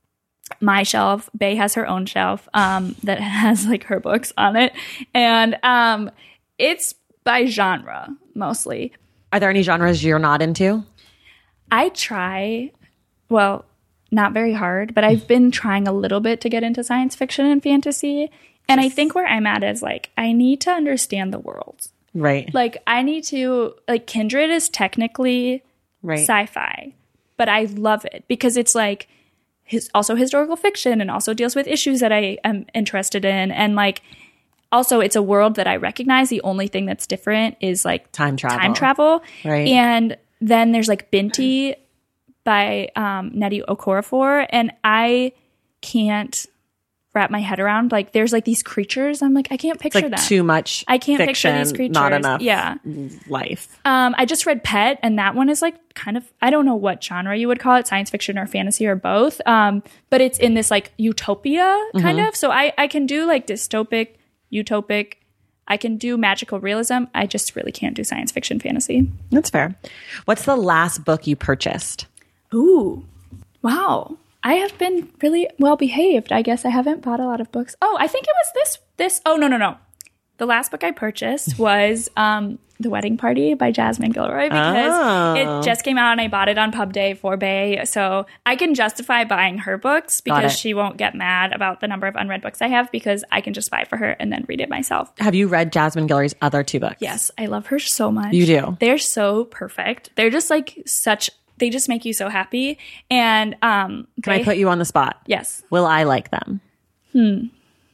my shelf. Bay has her own shelf um, that has like her books on it. And um, it's by genre mostly. Are there any genres you're not into? I try, well, not very hard, but I've been trying a little bit to get into science fiction and fantasy. And I think where I'm at is like, I need to understand the world. Right. Like I need to, like Kindred is technically right. sci-fi, but I love it because it's like, his, also historical fiction and also deals with issues that I am interested in. And like, also it's a world that I recognize. The only thing that's different is like time travel. Time travel. Right. And then there's like Binti by um, Nnedi Okorafor. And I can't wrap my head around. Like there's like these creatures. I'm like, I can't picture it's like them. Too much I can't fiction, picture these creatures. Not enough yeah. life. Um, I just read Pet, and that one is like kind of, I don't know what genre you would call it, science fiction or fantasy or both. Um, but it's in this like utopia kind mm-hmm. of. So I, I can do like dystopic, utopic. I can do magical realism. I just really can't do science fiction fantasy. That's fair. What's the last book you purchased? Ooh, wow. I have been really well behaved. I guess I haven't bought a lot of books. Oh, I think it was this, this, oh, no, no, no. The last book I purchased was um, The Wedding Party by Jasmine Gilroy because oh. it just came out and I bought it on Pub Day for Bay. So I can justify buying her books because she won't get mad about the number of unread books I have because I can just buy it for her and then read it myself. Have you read Jasmine Gilroy's other two books? Yes. I love her so much. You do? They're so perfect. They're just like such... They just make you so happy. And um, can they, I put you on the spot? Yes. Will I like them? Hmm.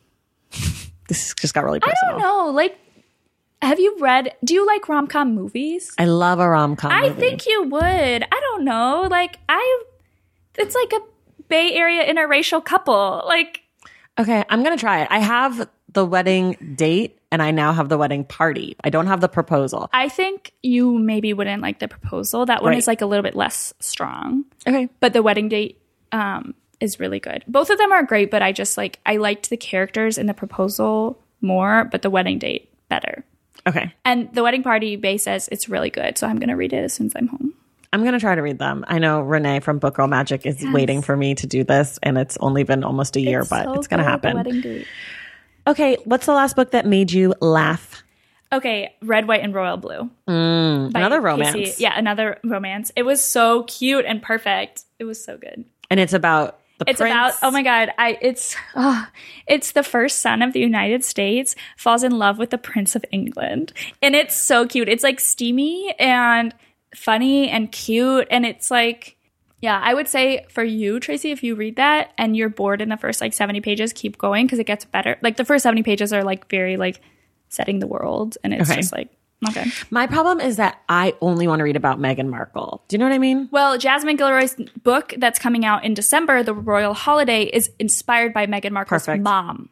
This just got really personal. I don't know. Like, have you read? Do you like rom com movies? I love a rom com. I think you would. I don't know. Like, I. It's like a Bay Area interracial couple. Like. Okay, I'm gonna try it. I have the wedding date, and I now have the wedding party. I don't have the proposal. I think you maybe wouldn't like the proposal. That one right. is like a little bit less strong. Okay, but the wedding date um, is really good. Both of them are great, but I just like I liked the characters in the proposal more, but the wedding date better. Okay, and the wedding party, Bay says it's really good, so I'm gonna read it as soon as I'm home. I'm going to try to read them. I know Renee from Book Girl Magic is yes. waiting for me to do this, and it's only been almost a year, it's but so it's going to happen. The wedding date. Okay, what's the last book that made you laugh? Okay, Red, White, and Royal Blue. Mm, another romance. Casey. Yeah, another romance. It was so cute and perfect. It was so good. And it's about the it's prince? about, oh my God, I it's oh, it's the first son of the United States falls in love with the Prince of England. And it's so cute. It's like steamy and funny and cute, and it's like Yeah, I would say for you, Tracy, if you read that and you're bored in the first like seventy pages, keep going because it gets better. Like the first seventy pages are like very like setting the world, and it's Okay. just like, okay. My problem is that I only want to read about Meghan Markle. Do you know what I mean? Well, Jasmine Gilroy's book that's coming out in December, The Royal Holiday, is inspired by Meghan Markle's Perfect. mom.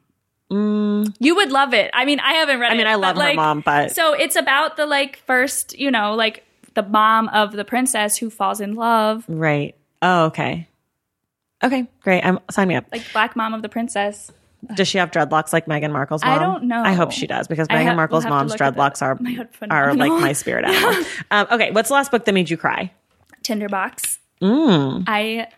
Mm, You would love it. I mean, I haven't read it. I mean, I love but, her like, mom, but So it's about the like first, you know, like the mom of the princess who falls in love. right. Oh, okay. Okay, great. I'm sign me up. Like black mom of the princess. Does she have dreadlocks like Meghan Markle's mom? I don't know. I hope she does because I Meghan have- Markle's we'll have to mom's look at dreadlocks that. are My God, are like phenomenal. my spirit animal. um, okay, what's the last book that made you cry? Tinderbox. Mm. I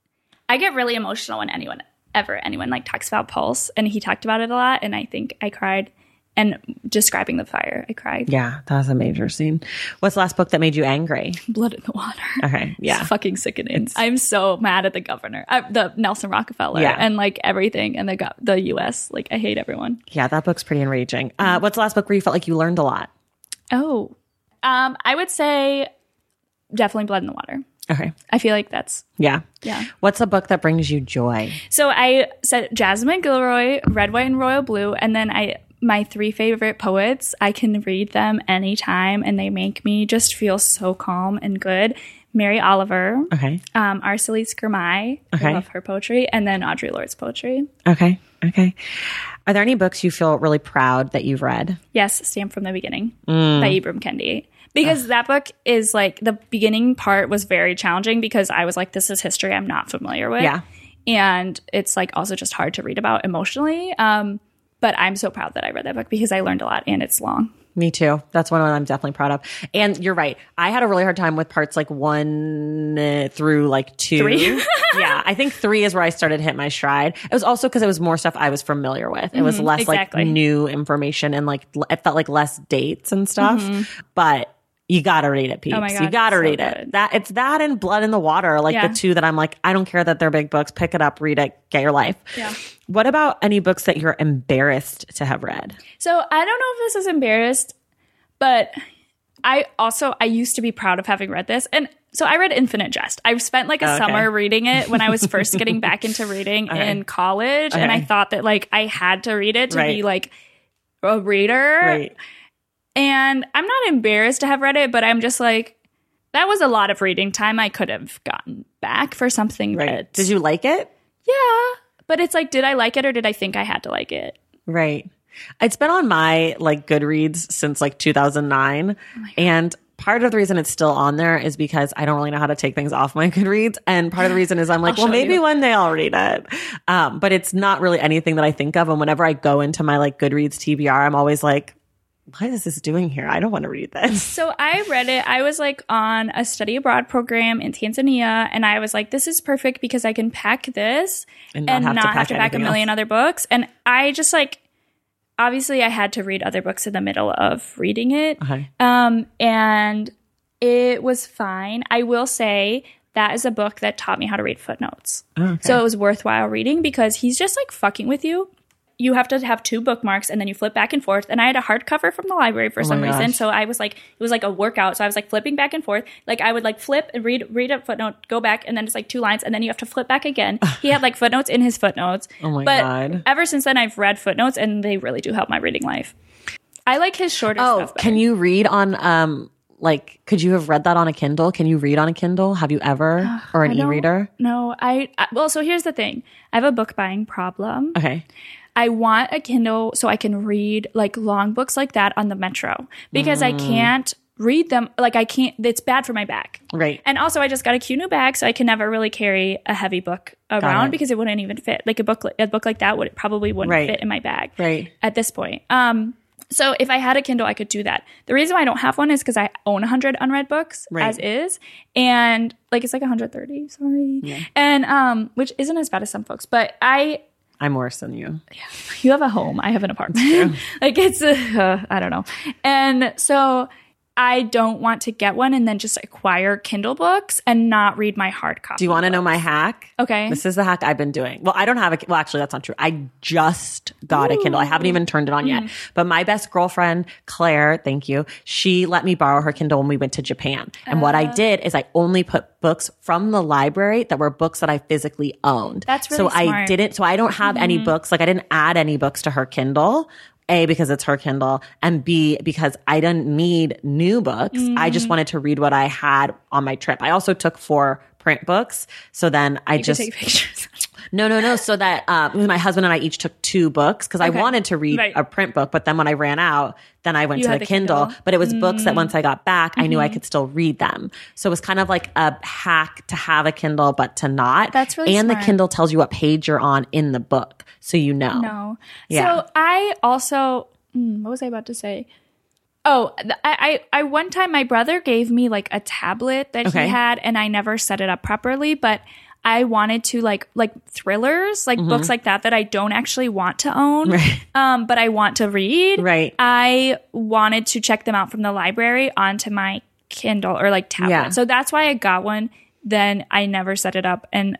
I get really emotional when anyone ever anyone like talks about Pulse, and he talked about it a lot, and I think I cried. And describing the fire, I cried. Yeah, that was a major scene. What's the last book that made you angry? Blood in the Water. Okay, yeah. It's fucking sickening. I'm so mad at the governor, uh, the Nelson Rockefeller, Yeah. and like everything, and the go- the U S. Like I hate everyone. Yeah, that book's pretty enraging. Uh, what's the last book where you felt like you learned a lot? Oh, um, I would say definitely Blood in the Water. Okay, I feel like that's yeah. yeah. What's a book that brings you joy? So I said Jasmine Gilroy, Red, White, and Royal Blue, and then I my three favorite poets. I can read them anytime, and they make me just feel so calm and good. Mary Oliver, Okay, um, Arcelie Skirmay, Okay. I love her poetry, and then Audre Lorde's poetry. okay, okay. Are there any books you feel really proud that you've read? Yes, Stamped from the Beginning Mm. by Ibram Kendi. Because that book is like, the beginning part was very challenging because I was like, this is history I'm not familiar with. Yeah. And it's like also just hard to read about emotionally. Um, but I'm so proud that I read that book because I learned a lot, and it's long. Me too. That's one I'm definitely proud of. And you're right. I had a really hard time with parts like one uh, through like two. Three? Yeah. I think three is where I started to hit my stride. It was also because it was more stuff I was familiar with. It was less exactly. like new information, and like l- it felt like less dates and stuff. But you gotta read it, peeps. Oh my God, you gotta so read it. good. That it's that and Blood in the Water, are like Yeah. the two that I'm like, I don't care that they're big books. Pick it up, read it, get your life. Yeah. What about any books that you're embarrassed to have read? So I don't know if this is embarrassed, but I also, I used to be proud of having read this. And so I read Infinite Jest. I spent like a Okay. summer reading it when I was first getting back into reading Okay. in college. And Okay. I thought that like I had to read it to Right. be like a reader. Right. And I'm not embarrassed to have read it, but I'm just like, that was a lot of reading time I could have gotten back for something Right. that. Did you like it? Yeah. But it's like, did I like it or did I think I had to like it? Right. It's been on my like Goodreads since like two thousand nine. And part of the reason it's still on there is because I don't really know how to take things off my Goodreads. And part of the reason is I'm like, I'll well, show maybe you. one day I'll read it. Um, but it's not really anything that I think of. And whenever I go into my like Goodreads T B R, I'm always like, what is this doing here? I don't want to read this. So I read it. I was like on a study abroad program in Tanzania, and I was like, this is perfect because I can pack this And and not not, have to have pack to pack a anything million other books. And I just like, obviously I had to read other books in the middle of reading it. Okay. Um, and it was fine. I will say that is a book that taught me how to read footnotes. Okay. So it was worthwhile reading because he's just like fucking with you. You have to have two bookmarks and then you flip back and forth. And I had a hardcover from the library for Oh some my reason. gosh. So I was like, it was like a workout. So I was like flipping back and forth. Like I would like flip and read, read a footnote, go back, and then it's like two lines. And then you have to flip back again. He had like footnotes in his footnotes. Oh my but God. ever since then, I've read footnotes and they really do help my reading life. I like his shorter Oh, stuff better. can you read on, um, like, could you have read that on a Kindle? Can you read on a Kindle? Have you ever? Or an I don't- e-reader? No, I, I, well, so here's the thing. I have a book buying problem. Okay. I want a Kindle so I can read like long books like that on the metro because I can't read them. Like I can't, it's bad for my back. Right. And also I just got a cute new bag, so I can never really carry a heavy book around it. because it wouldn't even fit. Like a book, a book like that would probably wouldn't Right. fit in my bag Right. at this point. Um, so if I had a Kindle, I could do that. The reason why I don't have one is because I own one hundred unread books Right. as is, and like it's like one hundred thirty. Sorry, and um, which isn't as bad as some folks, but I. I'm worse than you. You have a home. I have an apartment. Like it's, uh, I don't know. And so I don't want to get one and then just acquire Kindle books and not read my hard copy. Do you want to books. know my hack? Okay. This is the hack I've been doing. Well, I don't have a, well, actually that's not true. I just got Ooh. a Kindle. I haven't even turned it on mm. yet. But my best girlfriend, Claire, thank you. She let me borrow her Kindle when we went to Japan. And uh, what I did is I only put books from the library that were books that I physically owned. That's really so smart. I didn't, so I don't have mm-hmm. any books. Like I didn't add any books to her Kindle. A, because it's her Kindle, and B, because I didn't need new books. Mm. I just wanted to read what I had on my trip. I also took four print books. So then I you just take pictures. No, no, no. So that um, my husband and I each took two books because okay. I wanted to read right. a print book. But then when I ran out, then I went you to the, the Kindle. Kindle. But it was mm. books that once I got back, mm-hmm. I knew I could still read them. So it was kind of like a hack to have a Kindle, but to not. That's really And smart. The Kindle tells you what page you're on in the book. So you know. No. Yeah. So I also... what was I about to say? Oh, I, I, I one time my brother gave me like a tablet that okay. he had and I never set it up properly, but I wanted to like, like thrillers, like mm-hmm. books like that, that I don't actually want to own, right. um, but I want to read. Right. I wanted to check them out from the library onto my Kindle or like tablet. Yeah. So that's why I got one. Then I never set it up and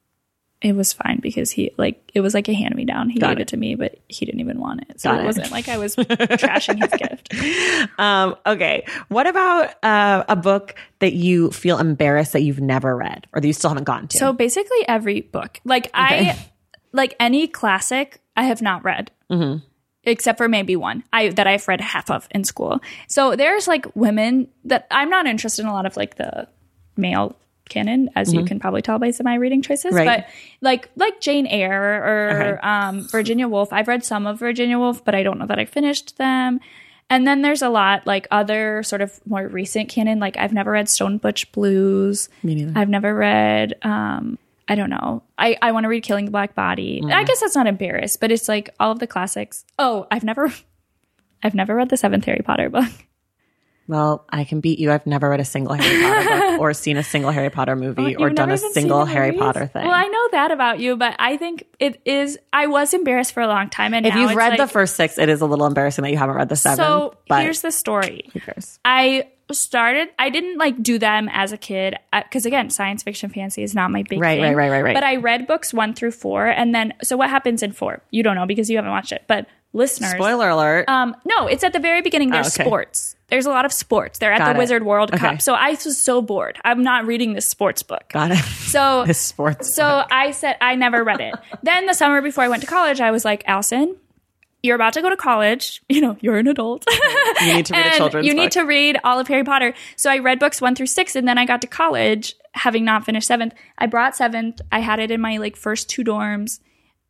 it was fine because he like it was like a hand me down. He Got gave it. it to me, but he didn't even want it. So Got it, it wasn't like I was trashing his gift. Um, okay. What about uh, a book that you feel embarrassed that you've never read or that you still haven't gotten to? So basically every book. Like okay. I like any classic I have not read. Mm-hmm. Except for maybe one I that I've read half of in school. So there's like women that I'm not interested in a lot of like the male canon, as mm-hmm. you can probably tell by some of my reading choices, right. but like like Jane Eyre or okay. um, Virginia Woolf. I've read some of Virginia Woolf, but I don't know that I finished them. And then there's a lot like other sort of more recent canon. Like I've never read Stone Butch Blues. Me neither. I've never read. Um, I don't know. I, I want to read Killing the Black Body. Mm. I guess that's not embarrassed, but it's like all of the classics. Oh, I've never, I've never read the seventh Harry Potter book. Well, I can beat you. I've never read a single Harry Potter book or seen a single Harry Potter movie oh, or done a single Harry Potter thing. Well, I know that about you, but I think it is, I was embarrassed for a long time. And if now you've it's read like, the first six, it is a little embarrassing that you haven't read the seven. So but here's the story. Who cares? I started, I didn't like do them as a kid because again, science fiction fantasy is not my big right, thing. Right, right, right, right. But I read books one through four. And then, so what happens in four? You don't know because you haven't watched it, but listeners. Spoiler alert. Um, no, it's at the very beginning. There's oh, okay. sports. There's a lot of sports. They're at Got the it. Wizard World okay. Cup. So I was so bored. I'm not reading this sports book. Got it. So, this sports so book. I said, I never read it. Then the summer before I went to college, I was like, Allison, you're about to go to college. You know, you're an adult. You need to read and a children's You book. need to read all of Harry Potter. So I read books one through six, and then I got to college, having not finished seventh. I brought seventh. I had it in my like first two dorms.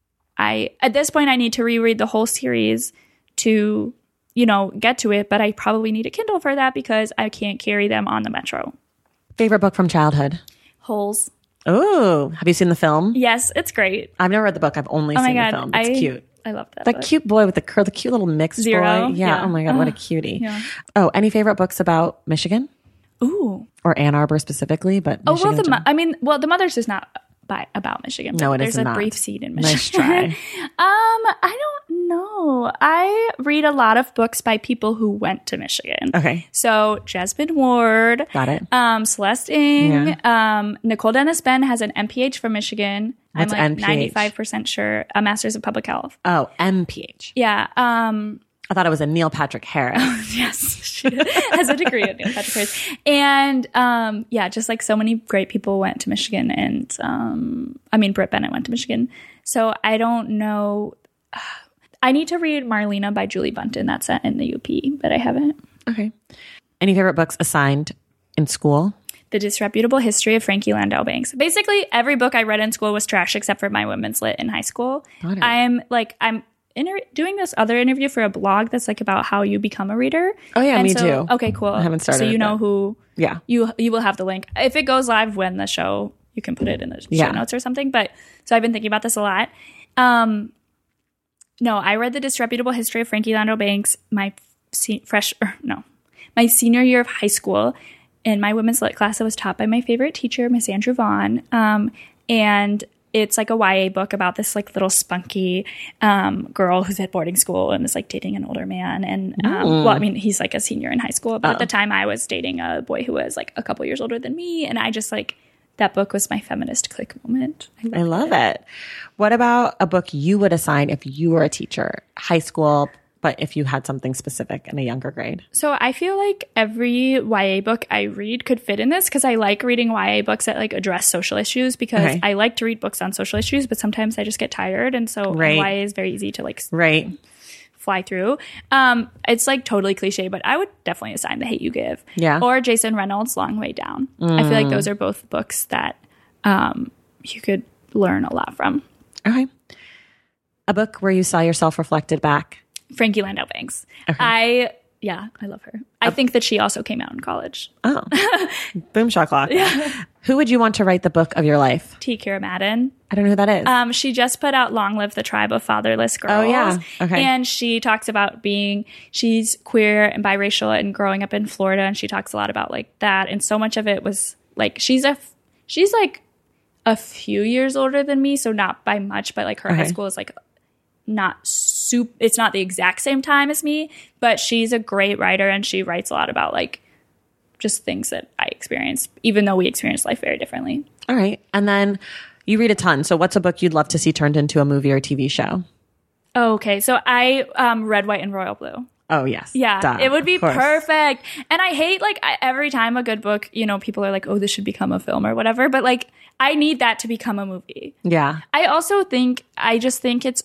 I at this point I need to reread the whole series to, you know, get to it, but I probably need a Kindle for that because I can't carry them on the metro. Favorite book from childhood? Holes. Oh, have you seen the film? Yes, it's great. I've never read the book. I've only oh seen my God, the film. It's I, cute. I love that. That book. cute boy with the curl, the cute little mixed Zero? boy. Yeah. yeah. Oh my God, what a oh, cutie. Yeah. Oh, any favorite books about Michigan? Ooh. Or Ann Arbor specifically, but oh Michigan well, the too. mo- I mean, well, the Mother's is not by about Michigan. But no, it there's is a not. brief scene in Michigan. Nice try. um, I don't know. I read a lot of books by people who went to Michigan. Okay. So Jasmine Ward. Got it. Um, Celeste Ng. Yeah. Um, Nicole Dennis Ben has an M P H from Michigan. What's I'm like N P H? ninety-five percent sure. A Master's of Public Health. Oh, M P H. Yeah. Um, I thought it was a Neil Patrick Harris. yes, she has a degree in Neil Patrick Harris. And um, yeah, just like so many great people went to Michigan. And um, I mean, Britt Bennett went to Michigan. So I don't know. I need to read Marlena by Julie Bunton. That's set in the U P, but I haven't. Okay. Any favorite books assigned in school? The Disreputable History of Frankie Landau Banks. Basically, every book I read in school was trash except for my women's lit in high school. I'm like, I'm inter- doing this other interview for a blog that's like about how you become a reader. Oh yeah, and me so, too. Okay, cool. I haven't started. So you know yet. who? Yeah. You you will have the link if it goes live when the show. You can put it in the show yeah. notes or something. But so I've been thinking about this a lot. Um, no, I read The Disreputable History of Frankie Landau Banks my se- fresh or no, my senior year of high school. In my women's lit class, that was taught by my favorite teacher, Miss Andrew Vaughn. Um, and it's like a Y A book about this like little spunky um, girl who's at boarding school and is like dating an older man. And um, well, I mean, he's like a senior in high school, but oh. at the time I was dating a boy who was like a couple years older than me. And I just like, that book was my feminist click moment. I, I love it. it. What about a book you would assign if you were a teacher, high school, but if you had something specific in a younger grade? So I feel like every Y A book I read could fit in this because I like reading Y A books that like address social issues because okay. I like to read books on social issues, but sometimes I just get tired. And so right. Y A is very easy to like right. fly through. Um, it's like totally cliche, but I would definitely assign The Hate U Give. Yeah. Or Jason Reynolds' Long Way Down. Mm. I feel like those are both books that um, you could learn a lot from. Okay. A book where you saw yourself reflected back? Frankie Landau Banks. Okay. I, yeah, I love her. I uh, think that she also came out in college. Oh. Boom shakalaka. Yeah. Who would you want to write the book of your life? T. Kira Madden. I don't know who that is. Um, she just put out Long Live the Tribe of Fatherless Girls. Oh, yeah. Okay. And she talks about being, she's queer and biracial and growing up in Florida. And she talks a lot about like that. And so much of it was like, she's a, she's like a few years older than me. So not by much, but like her okay. high school is like not soup. It's not the exact same time as me, but she's a great writer and she writes a lot about like just things that I experienced, even though we experience life very differently. All right. And then you read a ton. So what's a book you'd love to see turned into a movie or T V show? Oh, okay. So I um, Red, White, and Royal Blue. Oh, yes. Yeah. Duh, it would be perfect. And I hate like I, every time a good book, you know, people are like, oh, this should become a film or whatever. But like, I need that to become a movie. Yeah. I also think, I just think it's,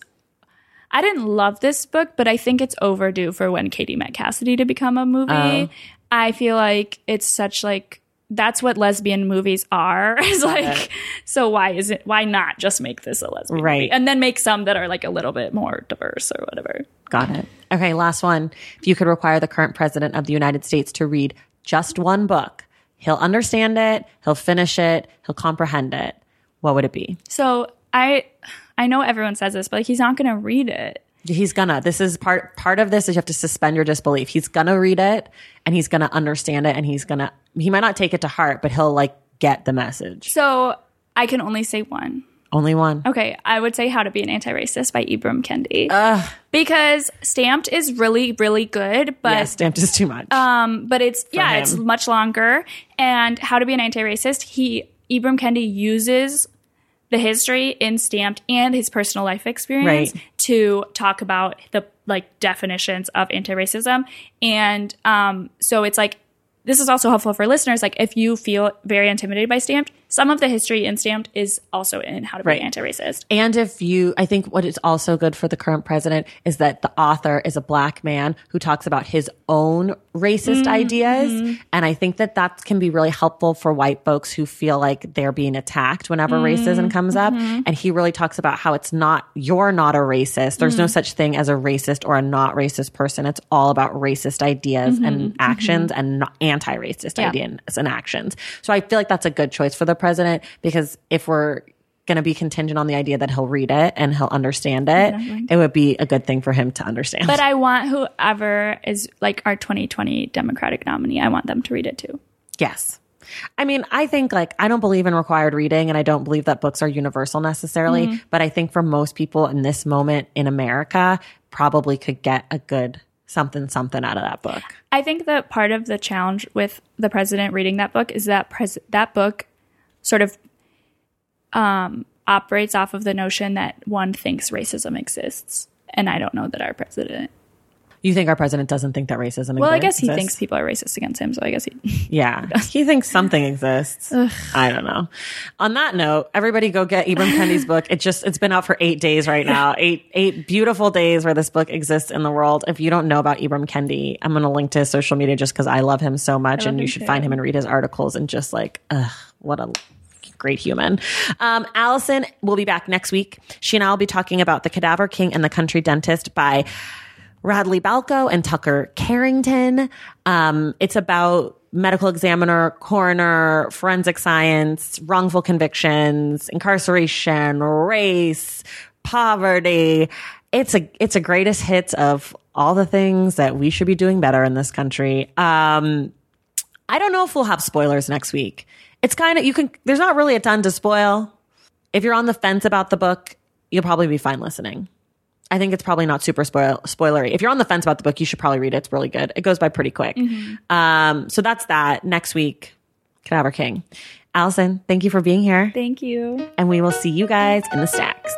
I didn't love this book, but I think it's overdue for When Katie Met Cassidy to become a movie. Uh, I feel like it's such like, that's what lesbian movies are. Is like, so why is it, why not just make this a lesbian right. movie? And then make some that are like a little bit more diverse or whatever. Got it. Okay, last one. If you could require the current president of the United States to read just one book, he'll understand it, he'll finish it, he'll comprehend it, what would it be? So I... I know everyone says this, but like, he's not going to read it. He's gonna. This is part part of this is you have to suspend your disbelief. He's gonna read it and he's gonna understand it and he's gonna, he might not take it to heart, but he'll like get the message. So I can only say one. Only one. Okay. I would say How to Be an Anti-Racist by Ibram Kendi. Ugh. Because Stamped is really, really good, but yeah, Stamped is too much. Um, but it's, yeah, him. it's much longer. And How to Be an Anti-Racist, he, Ibram Kendi uses the history in Stamped and his personal life experience right. to talk about the like definitions of anti-racism. And um, so it's like, this is also helpful for listeners. Like if you feel very intimidated by Stamped, some of the history in Stamped is also in How to Be right. Anti-Racist. And if you, I think what is also good for the current president is that the author is a black man who talks about his own racist mm-hmm. ideas. And I think that that can be really helpful for white folks who feel like they're being attacked whenever mm-hmm. racism comes up. Mm-hmm. And he really talks about how it's not, you're not a racist. There's mm-hmm. no such thing as a racist or a not racist person. It's all about racist ideas mm-hmm. and actions mm-hmm. and not anti-racist yeah. ideas and actions. So I feel like that's a good choice for the president, because if we're going to be contingent on the idea that he'll read it and he'll understand it, exactly. it would be a good thing for him to understand. But I want whoever is like our twenty twenty Democratic nominee, I want them to read it too. Yes. I mean, I think like, I don't believe in required reading and I don't believe that books are universal necessarily, mm-hmm. but I think for most people in this moment in America, probably could get a good something, something out of that book. I think that part of the challenge with the president reading that book is that pres- that book sort of um, operates off of the notion that one thinks racism exists. And I don't know that our president... You think our president doesn't think that racism well, exists? Well, I guess he exists? thinks people are racist against him, so I guess he... Yeah, he thinks something exists. I don't know. On that note, everybody go get Ibram Kendi's book. It just, it's been out for eight days right now. Eight, eight beautiful days where this book exists in the world. If you don't know about Ibram Kendi, I'm going to link to his social media just because I love him so much, and you should too. find him and read his articles and just like, ugh, what a... great human. Um, Allison will be back next week. She and I will be talking about The Cadaver King and the Country Dentist by Radley Balko and Tucker Carrington. Um, it's about medical examiner, coroner, forensic science, wrongful convictions, incarceration, race, poverty. It's a, it's a greatest hits of all the things that we should be doing better in this country. Um, I don't know if we'll have spoilers next week. It's kind of, you can, there's not really a ton to spoil. If you're on the fence about the book, you'll probably be fine listening. I think it's probably not super spoil- spoilery. If you're on the fence about the book, you should probably read it. It's really good. It goes by pretty quick. Mm-hmm. Um, so that's that. Next week, Cadaver King. Allison, thank you for being here. Thank you. And we will see you guys in the stacks.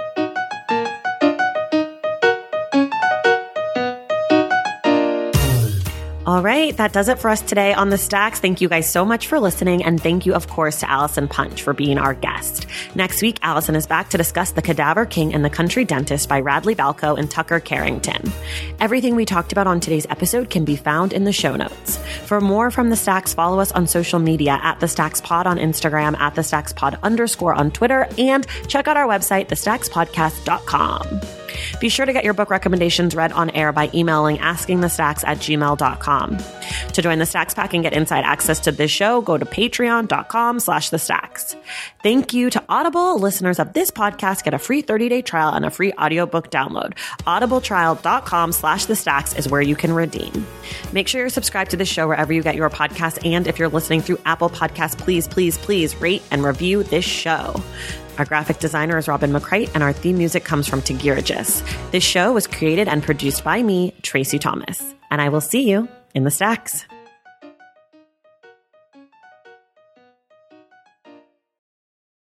All right, that does it for us today on The Stacks. Thank you guys so much for listening, and thank you, of course, to Allison Punch for being our guest. Next week, Allison is back to discuss The Cadaver King and the Country Dentist by Radley Balko and Tucker Carrington. Everything we talked about on today's episode can be found in the show notes. For more from The Stacks, follow us on social media at The Stacks Pod on Instagram, at The Stacks Pod underscore on Twitter, and check out our website, the stacks podcast dot com. Be sure to get your book recommendations read on air by emailing askingthestacks at gmail dot com. To join the Stacks Pack and get inside access to this show, go to patreon.com slash the stacks. Thank you to Audible. Listeners of this podcast get a free thirty-day trial and a free audiobook download. audibletrial.com slash the stacks is where you can redeem. Make sure you're subscribed to the show wherever you get your podcasts. And if you're listening through Apple Podcasts, please, please, please rate and review this show. Our graphic designer is Robin McCrite, and our theme music comes from Tagirigis. This show was created and produced by me, Tracy Thomas. And I will see you in the stacks.